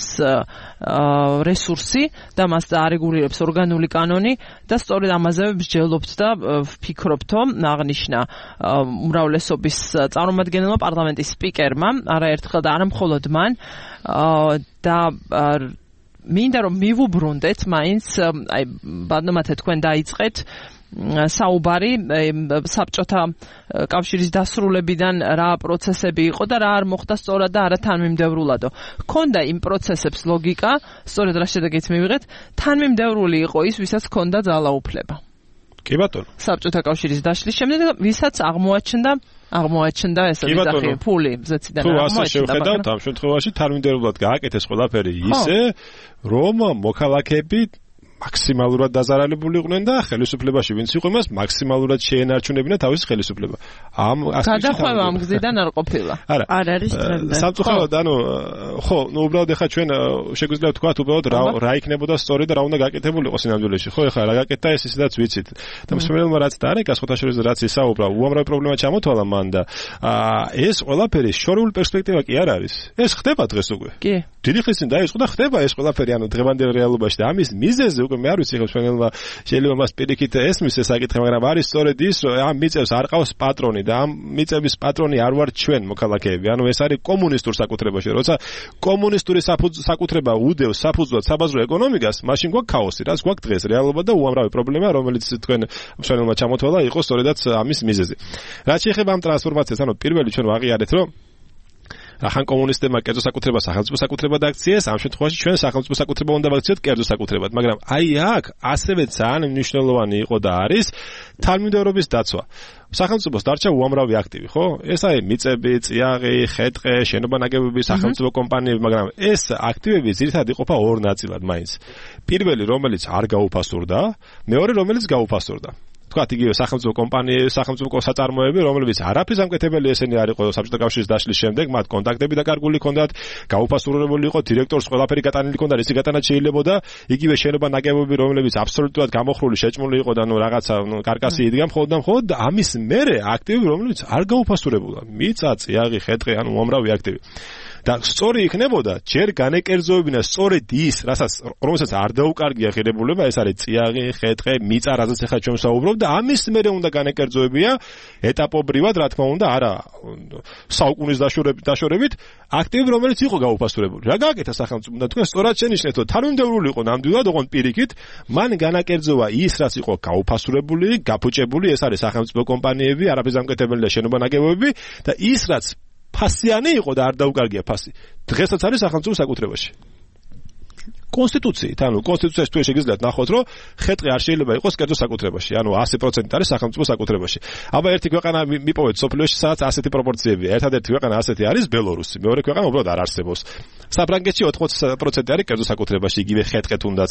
რესურსი და მას არეგულირებს ორგანული კანონი და სწორედ ამაზე ვსჯელობთ და ვფიქრობთ, აღნიშნა უმრავლესობის წარმომადგენელმა პარლამენტის სპიკერმა არაერთხელ და არა მხოლოდ მან და მინდა რომ მივუბრუნდეთ მაინც აი ბატონო თქვენ დაიწყეთ საუბარი საბჭოთა კავშირის დასრულებიდან რა პროცესები იყო და რა არ მოხდა სწორად და არა თანმიმდევრულადო. ქონდა იმ პროცესებს ლოგიკა, სწორედ რა შედეგით მივიღეთ, თანმიმდევრული იყო ის, ვისაც ქონდა ძალაუფლება. კი ბატონო. საბჭოთა კავშირის დაშლის შემდეგ ვისაც აღმოაჩნდა ესე ვიზახი ფული ზეციდან თუ ასე შევხედავთ ამ შემთხვევაში თანმიმდევრულად გააკეთეს ყველაფერი ისე რომ მოქალაქეები მაქსიმალურად დაზარალებული იყვნენ და ხელისუფლებაში ვინც იყო მას მაქსიმალურად შეენარჩუნებინა თავის ხელისუფლება. ამ ასპექტში გადახვევა ამ გზიდან არ ყოფილა. არ არის ტრენდი. სამწუხაროდ ხო, უბრალოდ ეხა ჩვენ შეგვიძლია ვთქვათ უბრალოდ რა იქნებოდა სწორი და რა უნდა გაკეთებულიყო სინამდვილეში. ხო, ეხა რა გაკეთდა ეს ისედაც ვიცით. და მსმენელმა რაც დაარეკა ხოთაშორის რაც ისაუბრა, უამრავი პრობლემა ჩამოთვალა მან და ეს ყველაფერი შორეული პერსპექტივა კი არ არის. ეს ხდება დღეს უკვე. კი. დიდი ხნის წინ დაიწყო და ხდება ეს ყველაფერი ანუ დღევანდელ რეალობაში და ამის მიზეზი უკვე მე არ ვიცი ხომ ჩვენელმა შეიძლება მას პირიქით ესმის ეს საკითხი, მაგრამ არის სწორედ ის, რომ ამ მიწებს არ ყავს პატრონი და ამ მიწების პატრონი არ ვართ ჩვენ მოქალაქეები. ანუ ეს არის კომუნისტურ საკუთრებაში. როცა კომუნისტური საკუთრება უდევს საფუძვლად საბაზრო ეკონომიკას, მაშინ გვაქვს ქაოსი, რაც გვაქვს დღეს რეალობა და უამრავი პრობლემა, რომელიც თქვენ ჩვენელმა ჩამოთვალა, იყო სწორედაც ამის მიზეზი. რაც შეეხება ამ ტრანსფორმაციას, ანუ პირველი ჩვენ ვაღიარეთ, რომ ახან კომუნისტებმა კერძო საკუთრება სახელმწიფო საკუთრებად აქციეს, ამ შემთხვევაში ჩვენ სახელმწიფო საკუთრება უნდა ვაქციოთ კერძო საკუთრებად, მაგრამ აი აქ ასევე ძალიან მნიშვნელოვანი იყო და არის თანმიმდევრობის დაცვა. სახელმწიფოს დარჩა უამრავი აქტივი, ხო? ეს არის მიწები, წიაღი, ხეტყე, შენობა-ნაგებები, სახელმწიფო კომპანიები, მაგრამ ეს აქტივები ძირითადად იყოფა ორ ნაწილად მაინც. პირველი, რომელიც არ გაუფასურდა, მეორე, რომელიც გაუფასურდა. თქვათ იგივე სახელმწიფო კომპანიები, სახელმწიფო საწარმოები, რომლებიც არაფრის ამკეთებელი ესენი არ იყო საბჭოთა კავშირის დაშლის შემდეგ, მათ კონტაქტები დაკარგული ჰქონდათ, გაუფასურებული იყო, დირექტორს ყველაფერი გატანილი ჰქონდა, რისი გატანა შეიძლებოდა, იგივე შენობა-ნაგებები, რომლებიც აბსოლუტურად გამოხრული, შეჭმული იყო და რაღაცა კარკასი იდგა მხოლოდ და ამის მერე აქტივები, რომლებიც არ გაუფასურებულა. მიწა, წიაღი, ხეტყე, უამრავი აქტივი. და სწორი იქნებოდა ჯერ განეკერძოებინა სწორედ ის, რომელსაც არ დაუკარგია ღირებულება, ეს არის წიაღი, ხეტყე, მიწა, რაზეც ახლა ჩვენ ვსაუბრობთ და ამის მერე უნდა განეკერძოებია ეტაპობრივად, რა თქმა უნდა, არა საუკუნის დაშორებით, აქტივები, რომელიც იყო გაუფასურებული. რა გააკეთა სახელმწიფომ და თქვენ სწორად შენიშნეთ, რომ თანმიმდევრული იყო ნამდვილად, ოღონდ პირიქით, მან განაკერძოვა ის, რაც იყო გაუფასურებული, გაფუჭებული, ეს არის სახელმწიფო კომპანიები, არაფრის ამკეთებელი და შენობა-ნაგებობები და ის, რაც ფასიანი იყო და არ დაუკარგია ფასი. დღესაც არის სახელმწიფო საკუთრებაში. კონსტიტუციით, ანუ კონსტიტუციაში თუ შეგიძლიათ ნახოთ, რომ ხეტყე არ შეიძლება იყოს კერძო საკუთრებაში, ანუ 100% არის სახელმწიფო საკუთრებაში. აბა ერთი ქვეყანა მიპოვეთ სოფლიოში, სადაც ასეთი პროპორციებია. ერთადერთი ქვეყანა ასეთი არის ბელორუსი, მეორე ქვეყანა უბრალოდ არ არსებობს. საფრანგეთში 80% არის კერძო საკუთრებაში, იგივე ხეტყე თუნდაც.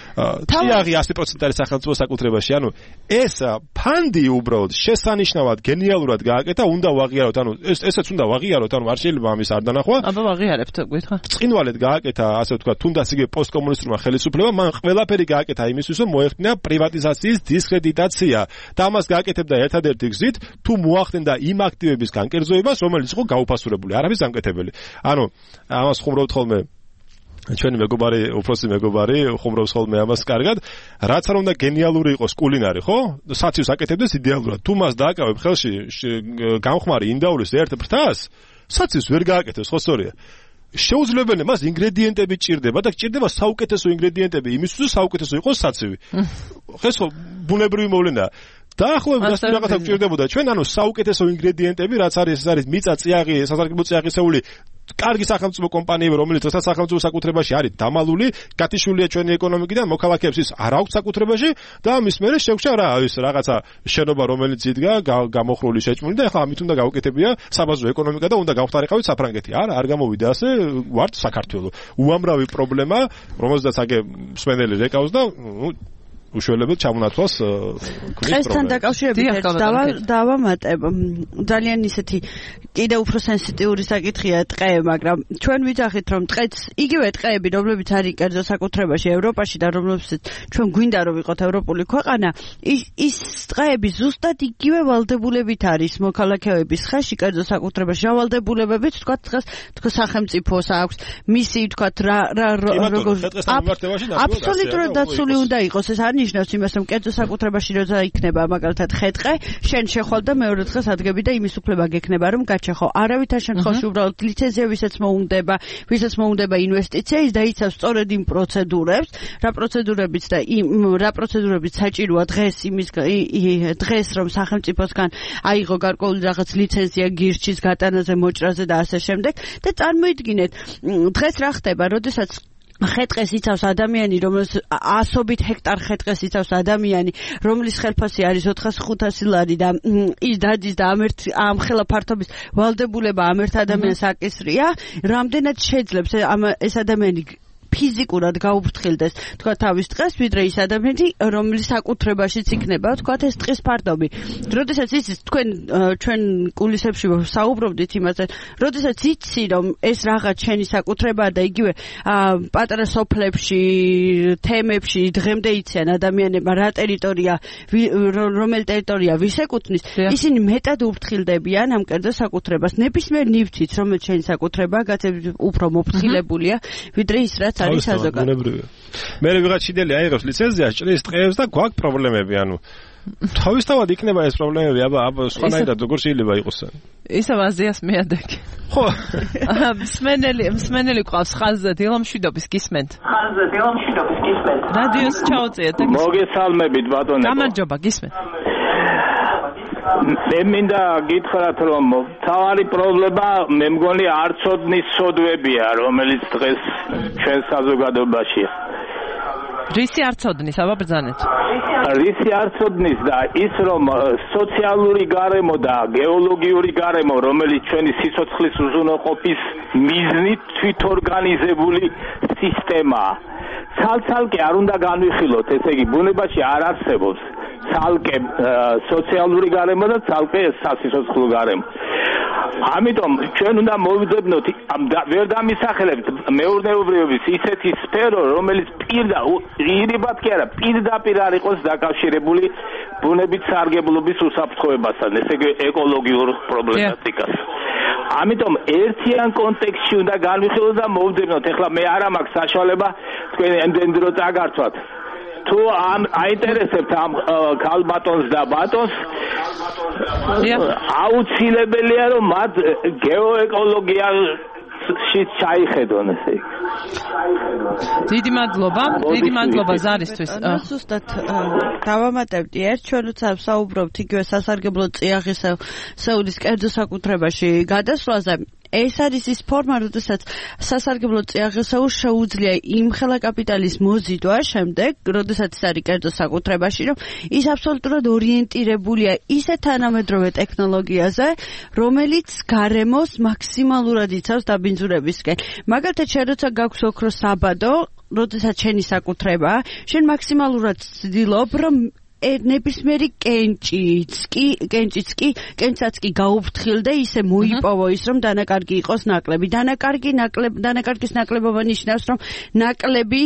წიაღი 100% არის სახელმწიფო საკუთრებაში. ანუ ეს ფანდი უბრალოდ შესანიშნავად გენიალურად გააკეთა, უნდა ვაღიაროთ, ანუ ესეც უნდა ვაღიაროთ, ანუ არ შეიძლება ამის არ დანახვა. აბა ვაღიარებთ, გითხრა. წინვალედ გააკეთა, ასე ვთქვათ, თუნდაც იგივე პოსტკომუნისტურმა ხელისუფლებამ, მან ყველაფერი გააკეთა იმისთვის, რომ მოეხდინა პრივატიზაციის დისკრედიტაცია და ამას გააკეთებდა ერთადერთი გზით, თუ მოახდენდა იმ აქტივების განკერძოებას, რომელიც იყო გაუფასურებული, არაფრის ამკეთებელი. ანუ ამას ხუმრობთ ხოლმე ჩვენი მეგობარი, უფროსი მეგობარი, ხუმრობს ხოლმე ამას კარგად, რაც არ უნდა გენიალური იყოს კულინარი, ხო? საცივს აკეთებდეს იდეალურად. თუ მას დააკავებ ხელში გამხმარი ინდაურის ერთ ფრთას, საცივს ვერ გააკეთებს, ხო სწორია? შეუძლებელია მას ინგრედიენტები ჭირდება და ჭირდება საუკეთესო ინგრედიენტები იმისთვის, რომ საუკეთესო იყოს საცივი. ეს ხო ბუნებრივი მოვლენაა. დაახლოებით ასე რაღაცა ჭირდებოდა ჩვენ, ანუ საუკეთესო ინგრედიენტები, რაც არის, ეს არის მიწა, წიაღი, სასარგებლო წიაღისეული, კარგი სახელმწიფო კომპანიები, რომელიც დღესაც სახელმწიფო საკუთრებაში არის დამალული, გათიშულია ჩვენი ეკონომიკიდან, მოქალაქეებს ის არ აქვს საკუთრებაში და ამის მერე შეგვჭა რა, ის რაღაცა შენობა, რომელიც იდგა გამოხრული, შეჭმული და ახლა ამით უნდა გავუკეთებია საბაზრო ეკონომიკა და უნდა გავხტარიყავით საფრანგეთი. არა, არ გამოვიდა ასე, ვართ საქართველო. უამრავი პრობლემა, რომელზეც აგე მსმენელი რეკავს და უშუალოდ ჩამონათვალს დღესთან დაკავშირებით დავამატებ ძალიან ისეთი კიდე უფრო სენსიტიური საკითხია ტყე, მაგრამ ჩვენ ვიძახით რომ ტყეც იგივე ტყეები, რომლებიც არის კერძო საკუთრებაში ევროპაში და რომლებიც ჩვენ გვინდა რომ ვიყოთ ევროპული ქვეყანა, ის ტყეები ზუსტად იგივე ვალდებულებით არის მოქალაქეების ხეში კერძო საკუთრებაში. ვალდებულებებით თქვა დღეს სახელმწიფოს აქვს მისი თქვა როგორ აბსოლუტურად დაცული უნდა იყოს. ეს ნიშნავს იმას, რომ კერძო საკუთრებაში როცა იქნება მაგალითად ხეტყე, შენ შეხვალ და მეორე დღეს ადგები და იმის უფლება გექნება, რომ გაჩეხო. არავითარ შემთხვევაში უბრალოდ ლიცენზია ვისაც მოუნდება ინვესტიცია, ის დაიცავს სწორედ იმ პროცედურებს, რა პროცედურებიც საჭიროა დღეს რომ სახელმწიფოსგან აიღო გარკვეული რაღაც ლიცენზია გირჩის გატანაზე, მოჭრაზე და ასე შემდეგ და წარმოიდგინეთ, დღეს რა ხდება, როდესაც ხეტყეს იცავს ადამიანი, რომელს 100 ჰექტარ ხეტყეს იცავს ადამიანი, რომლის ხელფასი არის 400-500 ლარი და ის დადის და ამ ხელა ფართობის ვალდებულება ამ ერთ ადამიანს აკისრია, რამდენად შეძლებს ეს ადამიანი ფიზიკურად გაუფრთხილდეს თქვა თავის ტყეს, ვიდრე ის ადამიანი, რომლის საკუთრებაშიც იქნება თქვა ეს ტყის ფარდობი. როდესაც იცის ჩვენ კულისებში საუბრობდით იმაზე, როდესაც იცი რომ ეს რაღაც შენი საკუთრებაა და იგივე პატარა სოფლებში, თემებში დღემდე იციან ადამიანებმა რა ტერიტორია, რომელი ტერიტორია ვის ეკუთვნის, ისინი მეტად უფრთხილდებიან ამ კერძო საკუთრებას. ნებისმიერ ნივთით, რომელიც შენი საკუთრებაა, გაცემით უფრო მოფრთხილებულია, ვიდრე ის რაც არის საზოგადოებრივი. მე ვიღაც შიდელი აიღებს ლიცენზიას, ჭრის ტყეებს და გვაქვს პრობლემები, ანუ თავისთავად იქნება ეს პრობლემები, აბა სხვანაირად როგორ შეიძლება იყოს? ისევ აზიას მეადეგი. ხო. მსმენელი ყავს ხაზზე დილამშვიდობის გისმენთ. რადიოს ჩაუწიეთ. მოგესალმებით ბატონებო. გამარჯობა, გისმენთ. მე მინდა გითხრათ რომ თავარი პრობლემა მე მგონი არ ცოდნის სოდვებია რომელიც დღეს ჩვენ საზოგადოებაშია რისი არ ცოდნის აბაბრძანეთ რისი არ ცოდნის და ის რომ სოციალური გარემო და გეოლოგიური გარემო რომელიც ჩვენი სიცოცხლის უზრუნველყოფის მიზნით თვითორგანიზებული სისტემაა ცალ-ცალკე არ უნდა განვიხილოთ ესე იგი ბუნებაში არ არსებობს ცალკე სოციალური გარემო და ცალკე სასიცოცხლო გარემო ამიტომ ჩვენ უნდა მოვიძებნოთ ვერ დამისახელებთ მეურნეობრივობის ისეთი სფერო რომელიც პირდაპირ კი არა პირდაპირ არ იყოს დაკავშირებული ბუნებით სარგებლობის უსაფრთხოებასთან ესე იგი ეკოლოგიურ პრობლემატიკას ამიტომ ერთიან კონტექსტში უნდა განვიხილოთ და მოვიძებნოთ ეხლა მე არ მაქვს საშუალება თქვენ ამდენი დრო წაგართვათ თუ აინტერესებთ ამ ქალბატონს და ბატონს აუცილებელია რომ მათ გეოეკოლოგიაში ჩაიხედონ ესე დიდი მადლობა ზარისთვის ზუსტად დავამატებდი ერთ ჩვენც საუბრობთ იგივე სასარგებლო წიაღისეულის კერძო საკუთრებაში გადასვლაზე ეს არის ის ფორმა, როდესაც სასარგებლო წიაღისეულს შეუძლია იმხელა კაპიტალის მოზიდვა შემდეგ, როდესაც ის არის კერძო საკუთრებაში, რომ ის აბსოლუტურად ორიენტირებულია ისეთ თანამედროვე ტექნოლოგიაზე, რომელიც გარემოს მაქსიმალურად იცავს დაბინძურებისკენ. მაგალითად, შენ როცა გაქვს ოქროს საბადო, როდესაც შენი საკუთრება, შენ მაქსიმალურად ვცდილობ, რომ ნებისმიერი კენჭიც კი გაუფრთხილდე ისე მოიპოვო ის რომ დანაკარგი იყოს ნაკლები. დანაკარგის ნაკლებობა ნიშნავს რომ ნაკლები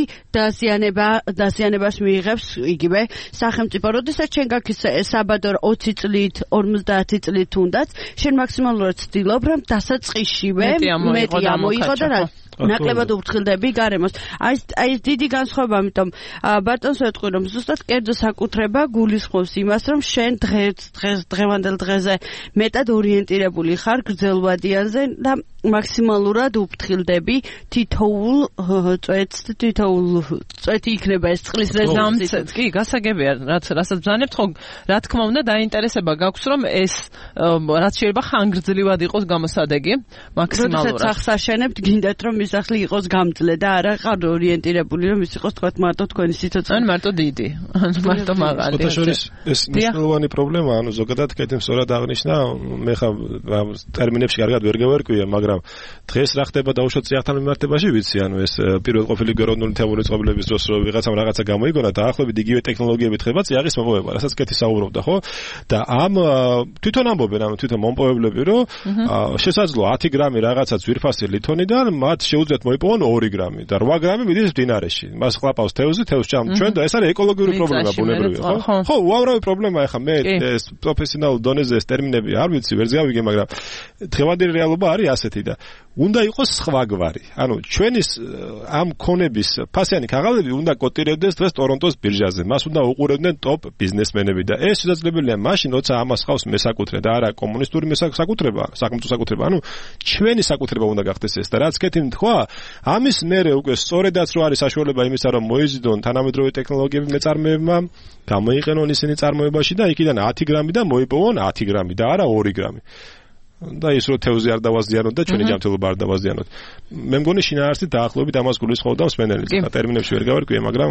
დაზიანებას მიიღებს იგივე სახელმწიფო. როდესაც შენ გაქვს საბადო 20 წლით, 50 წლით თუნდაც, შენ მაქსიმალურად ვცდილობ რომ დასაწყისშივე მეტი ამოიღო და ნაკლებად უფრთხილდები გარემოს. აი დიდი განსხვავება, ამიტომ ბატონს ვეთქვი რომ ზუსტად კერძო საკუთრება გულისხმობს იმას, რომ შენ დღევანდელ დღეზე მეტად ორიენტირებული ხარ გრძელვადიანზე და მაქსიმალურად უფრთხილდები თითოეულ წვეთს, თითოეულ წვეთი იქნება ეს წყლის რეზერვი. კი, გასაგებია, რასაც ბრძანებთ, ხო, რა თქმა უნდა, დაინტერესება გაქვს, რომ ეს რაც შეიძლება ხანგრძლივად იყოს გამოსადეგი, მაქსიმალურად. როდესაც სახლს აშენებთ, გინდათ რომ ის სახლი იყოს გამძლე და არა ხარ ორიენტირებული, რომ ის იყოს თქვათ მარტო თქვენი სიცოცხლე. ან მარტო დიდი, ან მარტო მაღალი. ფოტოშორის ეს მნიშვნელოვანი პრობლემა, ანუ ზოგადად კეთილ სწორად აღნიშნა, მე ხა ტერმინებში კარგად ვერ გავერკვია, მაგრამ დღეს რა ხდება დაუშვათ წიაღთან მიმართებაში ვიცი, ანუ ეს პირველყოფილი გერონული თემური წყობილების დროს რომ ვიღაცამ რაღაცა გამოიგონა და ახლობით იგივე ტექნოლოგიებით ხდება წიაღის მოპოვება, რასაც კეთი საუბრობდა, ხო? და ამ თვითონ ამბობენ, ანუ თვითონ მომპოვებლები, რომ შესაძლოა 10 გრამი რაღაცა ძვირფასი ლითონიდან მათ შეუძლიათ მოიპოვონ 2 გრამი და 8 გრამი მიდის მდინარეში. მას ყლაპავს თევზი, თევზს ჭამ ჩვენ და ეს არის ეკოლოგიური პრობლემა ბუნებრივია, ხო? ხო, უამრავი პრობლემაა ახლა მე ეს პროფესიონალურ დონეზე ეს ტერმინები არ ვიცი, ვერ გავიგე, მაგრამ დღევანდელი რეალობა არის ასეთი და უნდა იყოს სხვაგვარი. ანუ ჩვენის ამ ქონების ფასიანი ქაღალდები უნდა კოტირებდეს დღეს ტორონტოს ბირჟაზე. მას უნდა უყურებდნენ ტოპ ბიზნესმენები და ეს შესაძლებელია მაშინ, როცა ამას ხავს მესაკუთრე და არა კომუნისტური საკუთრება, სახელმწიფო საკუთრება. ანუ ჩვენი საკუთრება უნდა გახდეს ეს და რაც კეთი თქვა, ამის მერე უკვე სწორედაც რო არის საშუალება იმისა, რომ მოიზიდონ თანამედროვე ტექნოლოგიები მეწარმეებმა, გამოიყენონ ისინი წარმოებაში და იქიდან 10 გრამი და მოიპოვონ 10 გრამი და არა 2 გრამი. და ის რო თევზი არ დავაზიანოთ და ჩვენი ჯანმრთელობა არ დავაზიანოთ. მე მგონი შინაარსით დაახლოებით ამას გულისხმობდა მსმენელი. ხა ტერმინებში ვერ გავარკვიე, მაგრამ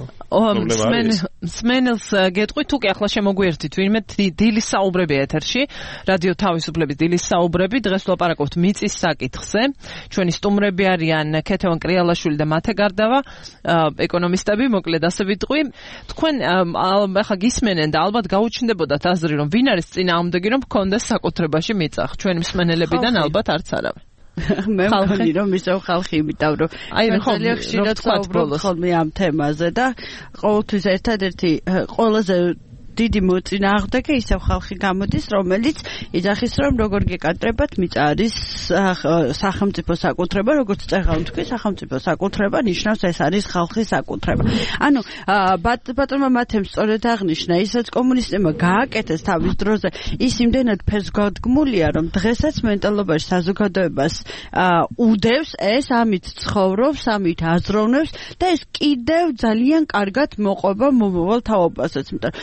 მსმენელს გეტყვით თუ კი ახლა შემოგვიერთით ვინმე დილის საუბრები ეთერში, რადიო თავისუფლების დილის საუბრები, დღეს ვლაპარაკობთ მიწის საკითხზე. ჩვენი სტუმრები არიან ქეთევან კრიალაშვილი და მათე გარდავა, ეკონომისტები, მოკლედ ასე ვიტყვი. თქვენ ახლა გისმენენ და ალბათ გაუჩნდებოდათ აზრი, რომ ვინ არის წინააღმდეგი, რომ გქონდეს საკუთრებაში მიწა. ჩვენი მსმენელებიდან ალბათ არც არავინ. მე მგონი რომ ისევ ხალხი იმიტავ რომ ძალიან ხშირად საუბრობთ ხოლმე ამ თემაზე და ყოველთვის ერთადერთი ყველაზე დიდი მოწინააღმდეგე ისევ ხალხი გამოდის, რომელიც იძახის რომ როგორ გეკადრებათ მიწა არის სახელმწიფო საკუთრება, როგორც წეღავ თქვი, სახელმწიფო საკუთრება ნიშნავს ეს არის ხალხის საკუთრება. ანუ ბატონმა მათემ სწორედ აღნიშნა, ისაც კომუნისტებმა გააკეთეს თავის დროზე, ის იმდენად ფესვგადგმულია, რომ დღესაც მენტალობაში საზოგადოებას უდევს, ეს ამით ცხოვრობს, ამით აზროვნებს და ეს კიდევ ძალიან კარგად მოყვება მომავალ თაობასაც. იმიტომ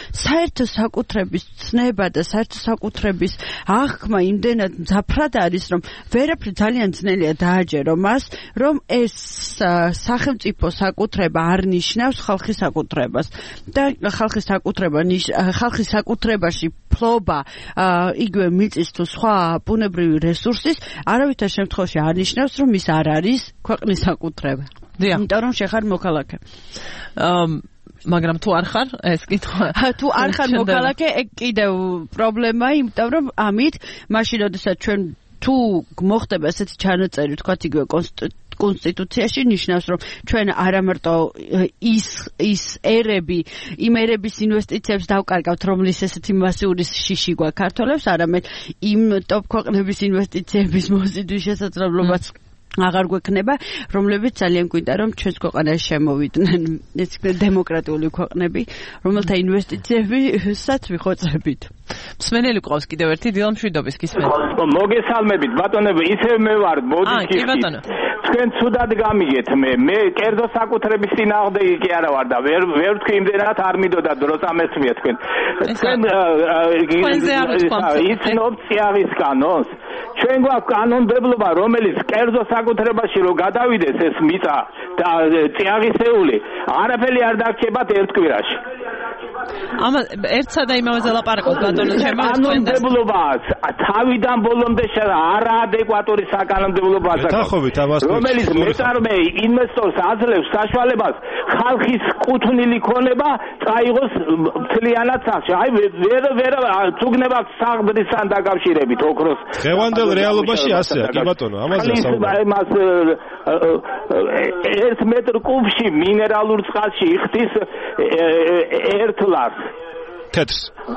საერთო საკუთრების ცნება და საერთო საკუთრების აღქმა იმდენად მძაფრად არის, რომ ვერაფერი ძალიან ძნელია დააჯერო მას, რომ ეს სახელმწიფო საკუთრება არ ნიშნავს ხალხის საკუთრებას და ხალხის საკუთრებაში ფლობა იგივე მიწის თუ სხვა ბუნებრივი რესურსის არავითარ შემთხვევაში არ ნიშნავს, რომ ის არ არის ქვეყნის საკუთრება. იმიტომ რომ შეხარ მოქალაქე. მაგრამ თუ არ ხარ, ეს კითხვა. თუ არ ხარ მოქალაქე, ეგ კიდევ პრობლემაა, იმიტომ რომ ამით მაშინ როდესაც ჩვენ თუ მოხდება ესეთი ჩანაწერი, თქვათ იგივე კონსტიტუციაში ნიშნავს, რომ ჩვენ არამარტო ის ერები, იმ ერების ინვესტიციებს დავკარგავთ, რომლის ესეთი მასიური შიში გვაქვს ქართველებს, არამედ იმ ტოპ ქვეყნების ინვესტიციების მოსიდვის შესაძლებლობაც აღარ გვექნება, რომლებიც ძალიან გვინდა, რომ ჩვენს ქვეყანაში შემოვიდნენ ეს დემოკრატიული ქვეყნები, რომელთა ინვესტიციებსაც ვიხოცებით. მსმენელი ყავს კიდევ ერთი დილამშვიდობის გისმენთ. მოგესალმებით ბატონო, ისევ მე ვარ ბოდიში. თქვენ ცუდად გამიგეთ მე კერძო საკუთრების წინააღმდეგი კი არა ვარ და ვერ ვთქვი იმდენად არ მინდოდა დრო წამესმია თქვენ. იცნობთ ციაღის კანონს. ჩვენ გვაქვს კანონმდებლობა, რომელიც კერძო საკუთრებაში რო გადავიდეს ეს მიწა და ციაღისეული, არაფერი არ დარჩებათ ერთ კვირაში. ამა ერთსა და იმავე ლაპარაკობთ ბატონო ჩემო კანონმდებლობას თავიდან ბოლომდე არაადეკვატური საკანონმდებლობაა რომელიც მეწარმეი ინვესტორს აძლევს საშუალებას ხალხის კუთვნილი ქონება წაიღოს მთლიანად სახში. აი ვერ წუგნება საღდრისთან დაკავშირებით ოქროს. დღევანდელ რეალობაში ასეა კი ბატონო, ამაზე საუბარი. 1 მეტრ კუბში მინერალურ წყალში იხდის 1 ლარს. თეთრს.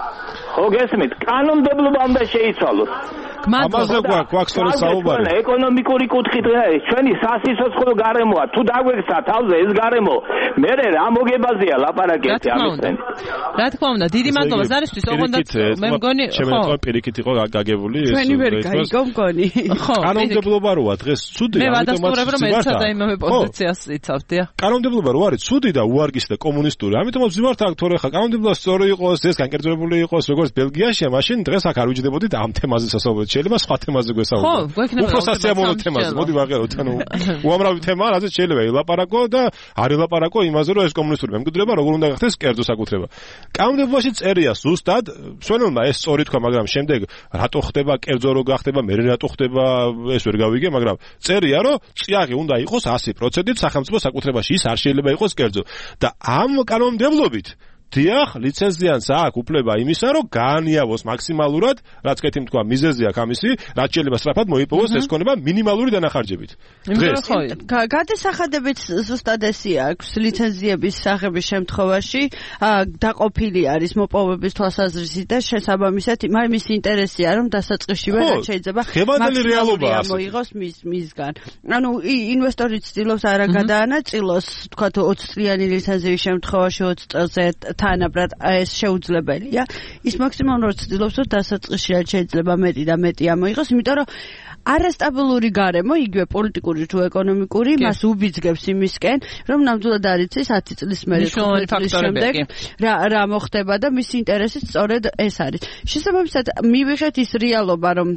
ხო გესმით, კანონმდებლობა უნდა შეიცვალოს. ამაზე გვაქვს სწორი საუბარი. ეკონომიკური კუთხით ჩვენი სასიცოცხლო გარემოა. თუ დაგვექცა თავზე ეს გარემო, მე რა მოგებაზია ლაპარაკეთი ამისთან. რა თქმა უნდა, დიდი მადლობა ზარისთვის, ოღონდ მე მგონი ხო. ჩემი თქმა პირიქით იყო გაგებული ეს. ჩვენი ვერ გაიგო მგონი. ხო. კანონმდებლობა როა დღეს ცუდია, მე ვადასტურებ რომ ერთსა და იმავე პოზიციას იცავდია. კანონმდებლობა რო არის ცუდი და უარგისი და კომუნისტური, ამიტომ ვზივართ აქ თორე ხა კანონმდებლობა სწორი იყოს, ეს განკერწებული იყოს, როგორც ბელგიაშია, მაშინ დღეს აქ არ ვიჯდებოდით ამ თემაზე სასაუბრო. შეიძლება სხვა თემაზე გვესაუბროთ. ხო, გვექნება უფრო სასიამოვნო თემაზე. მოდი ვაღეროთ, ანუ უამრავი თემაა, რაზეც შეიძლება ილაპარაკო და არ ილაპარაკო იმაზე, რომ ეს კომუნისტური მემკვიდრეობა როგორ უნდა გახდეს კერძო საკუთრება. კანონმდებლობაში წერია ზუსტად, სვენელმა ეს სწორი თქვა, მაგრამ შემდეგ რატო ხდება კერძო რო გახდება, მე რატო ხდება, ეს ვერ გავიგე, მაგრამ წერია, რომ წიაღი უნდა იყოს 100%-ით სახელმწიფო საკუთრებაში, ის არ შეიძლება იყოს კერძო. და ამ კანონმდებლობით დიახ, ლიცენზიანს აქვს უფლება იმისა, რომ გაანიავოს მაქსიმალურად, რაც კეთილ თქვა, მიზეზი აქვს ამისი, რაც შეიძლება სწრაფად მოიპოვოს ეს ქონება მინიმალური დანახარჯებით. დღეს გადასახადებიც ზუსტად ესია აქვს ლიცენზიების სახების შემთხვევაში, დაყოფილი არის მოპოვების თვალსაზრისით და შესაბამისად იმის ინტერესია, რომ დასაწყისშივე რაც შეიძლება რეალობაა მოიღოს მისგან. ანუ ინვესტორი ცდილობს არა გადაანაწილოს, თქვა 20 წლიანი ლიცენზიის შემთხვევაში 20 წელზე თანაბრად ეს შეუძლებელია. ის მაქსიმალურად ცდილობს, რომ დასაწყისში რაც შეიძლება მეტი და მეტი ამოიღოს, იმიტომ რომ არასტაბილური გარემო, იგივე პოლიტიკური თუ ეკონომიკური, მას უბიძგებს იმისკენ, რომ ნამდვილად არ იცის 10 წლის მერე შემდეგ რა მოხდება და მის ინტერესიც სწორედ ეს არის. შესაბამისად, მივიღეთ ის რეალობა, რომ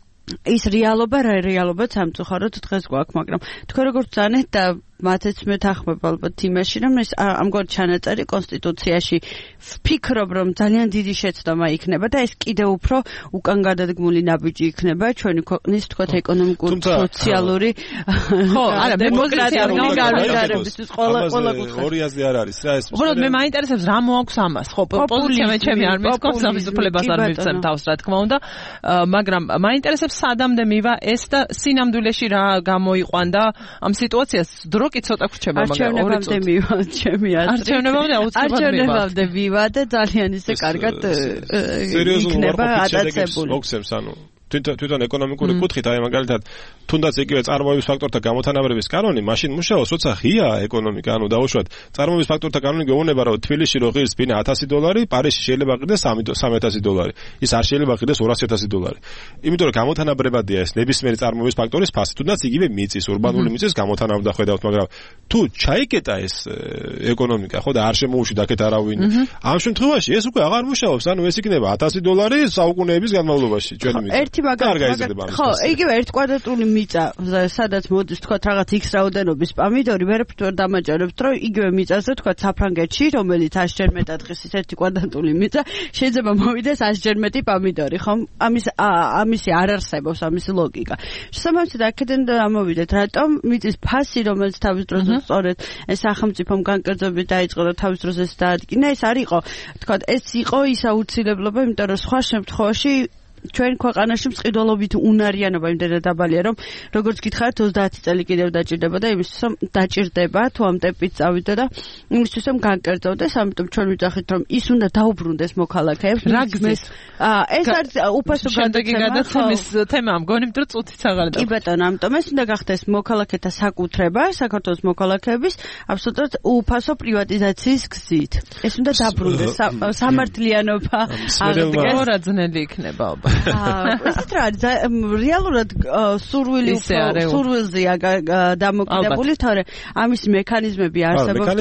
ის რეალობაც სამწუხაროდ დღეს გვაქვს, მაგრამ თქვენ როგორ ვცანეთ და მათაც მე თანხმობ ალბათ იმაში, რომ ეს ამგვარ ჩანაწერი კონსტიტუციაში ვფიქრობ, რომ ძალიან დიდი შეცდომა იქნება და ეს კიდევ უფრო უკან გადადგმული ნაბიჯი იქნება ჩვენი ქვეყნის თქვათ ეკონომიკური, სოციალური, ხო, არა, დემოკრატიული განვითარებისთვის ყველა კუთხე. ორი აზრი არ არის რა ეს. უბრალოდ მე მაინტერესებს რა მოაქვს ამას, ხო, პოზიცია ჩემი არ მისკობს, ამის უფლებას არ მივცემ თავს, რა თქმა უნდა, მაგრამ მაინტერესებს სადამდე მივა ეს და სინამდვილეში რა გამოიყვანდა ამ სიტუაციას დრო კი ცოტა ხრჩება, მაგრამ ორი წუთი ჩემი აზრით. არჩევნებამდე მივა და ძალიან ისე კარგად იქნება ატაცებული. მოგცემს, ანუ თვითონ ეკონომიკური კუთხით, აი მაგალითად, თუნდაც იგივე წარმოების ფაქტორთა გამოთანაბრების კანონი, მაშინ მუშაობს, როცა ღია ეკონომიკა, ანუ დაუშვათ, წარმოების ფაქტორთა კანონი გეუბნება, რომ თბილისში რო ღირს ბინა $1,000, პარიზში შეიძლება ღირდეს $3,000. ის არ შეიძლება ღირდეს $200,000. იმიტომ რომ გამოთანაბრებადია ეს ნებისმიერი წარმოების ფაქტორის ფასი, თუნდაც იგივე მიწის, урბანული მიწის გამოთანაბრდა ხედავთ, მაგრამ თუ ჩაიკეტა ეს ეკონომიკა, ხო და არ შემოუშვით აქეთ არავინ, ამ შემთხვევაში ეს უკვე აღარ მუშაობს, ანუ ეს იქნება $100 საუკუნეების განმავლობაში ჩვენი მიწა. ერთი მაგალითად, ხო, იგივე ერთ კვადრატული მიწა, სადაც მოდის თქვა რაღაც X რაოდენობის პომიდორი, ვერ დამაჯერებს, რომ იგივე მიწაზე თქვა საფრანგეთში, რომელიც 100-ჯერ მეტად ღირს ის ერთი კვადრატული მიწა, შეიძლება მოვიდეს 100-ჯერ მეტი პომიდორი, ხო? ამისი არ არსებობს, ამისი ლოგიკა. შესაბამისად, აქედან ამოვიდეთ, რატომ მიწის ფასი, რომელიც თავის დროზე სწორედ ეს სახელმწიფომ განკარგებით დაიწყო და თავის დროზე ეს დაადგინა, ეს არ იყო, თქვა, ეს იყო ის აუცილებლობა, იმიტომ რომ სხვა შემთხვევაში ჩვენ ქვეყანაში მწყიდველობით უნარიანობა იმდენად დაბალია, რომ როგორც გითხარით 30 წელი კიდევ დაჭირდება და იმისთვის რომ დაჭირდება თუ ამ ტემპით წავიდა და იმისთვის რომ განკერძოვდეს, ამიტომ ჩვენ ვიძახით რომ ის უნდა დაუბრუნდეს მოქალაქეებს. ეს არის უფასო გადაცემის თემა, მგონი რომ წუთიც აღარ და. კი ბატონო, ამიტომ ეს უნდა გახდეს მოქალაქეთა საკუთრება, საქართველოს მოქალაქეების აბსოლუტურად უფასო პრივატიზაციის გზით. ეს უნდა დაბრუნდეს სამართლიანობა აღდგეს. რა ძნელი იქნება. ესეთ რა რეალურად სურვილზეა დამოკიდებული, თორე ამის მექანიზმები არსებობს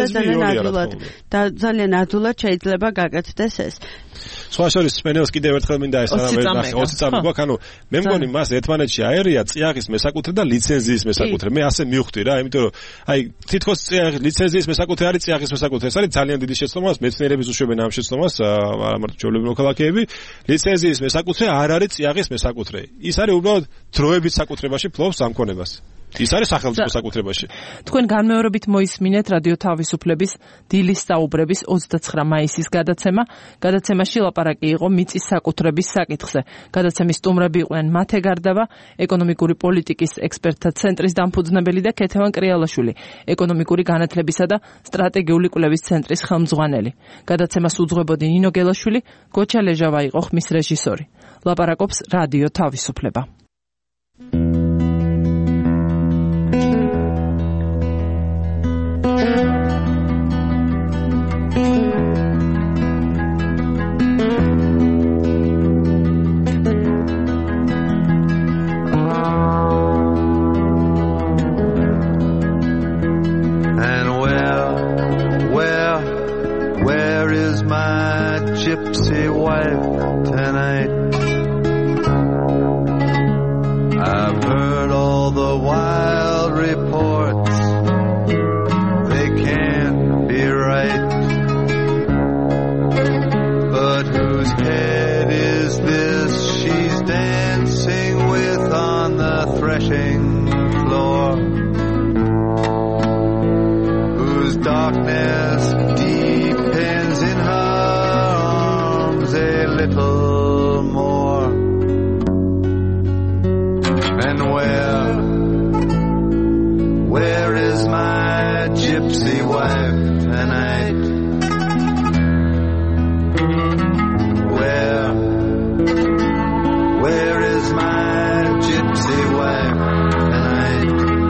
და ძალიან ადვილად შეიძლება გაკეთდეს ეს. სხვა შორის სპენელს კიდევ ერთხელ მინდა ეს არამედ 20 წამი გვაქვს, ანუ მე მგონი მას ერთმანეთში აერია წიაღის მესაკუთრე და ლიცენზიის მესაკუთრე. მე ასე მივხვდი რა, იმიტომ რომ აი თითქოს ლიცენზიის მესაკუთრე არის წიაღის მესაკუთრე. ეს არის ძალიან დიდი შეცდომა, მეცნიერები უშვებენ ამ შეცდომას, არა მარტო ჩვეულებრივი მოქალაქეები. ლიცენზიის მესაკუთრე არ არის წიაღის მესაკუთრე. ის არის უბრალოდ დროებით საკუთრებაში ფლობს ამქონებას. ის არის სახელმწიფო საკუთრებაში. თქვენ განმეორებით მოისმინეთ რადიო თავისუფლების დილის საუბრების 29 მაისის გადაცემა. გადაცემაში ლაპარაკი იყო მიწის საკუთრების საკითხზე. გადაცემის სტუმრები იყვნენ მათე გარდავა, ეკონომიკური პოლიტიკის ექსპერტთა ცენტრის დამფუძნებელი და ქეთევან კრიალაშვილი, ეკონომიკური განათლებისა და სტრატეგიული კვლევის ცენტრის ხელმძღვანელი. გადაცემას უძღვებოდი ნინო გელაშვილი, გოჩა ლეჟავა იყო ხმის რეჟისორი. ლაპარაკობს რადიო თავისუფლება. Gypsy wife tonight. I've heard all the wild reports. They can't be right. But whose head is this she's dancing with on the threshing floor? Whose darkness deepens in her a little more. And where is my gypsy wife tonight? Where is my gypsy wife tonight?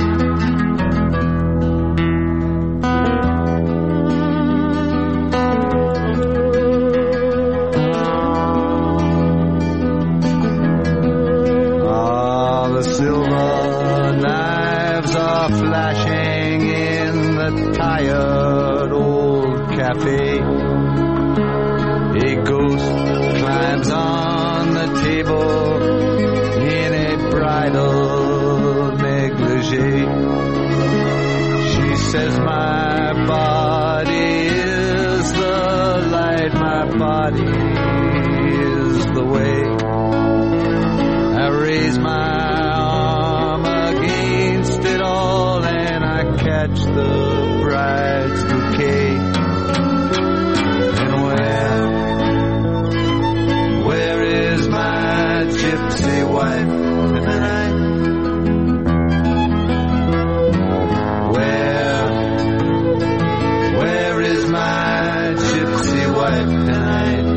Tired old cafe. A ghost climbs on the table in a bridal negligee. She says my body is the light, my body is the way. I raise my arm against it all and I catch the bride's bouquet. And where is my gypsy wife tonight? Where is my gypsy wife tonight?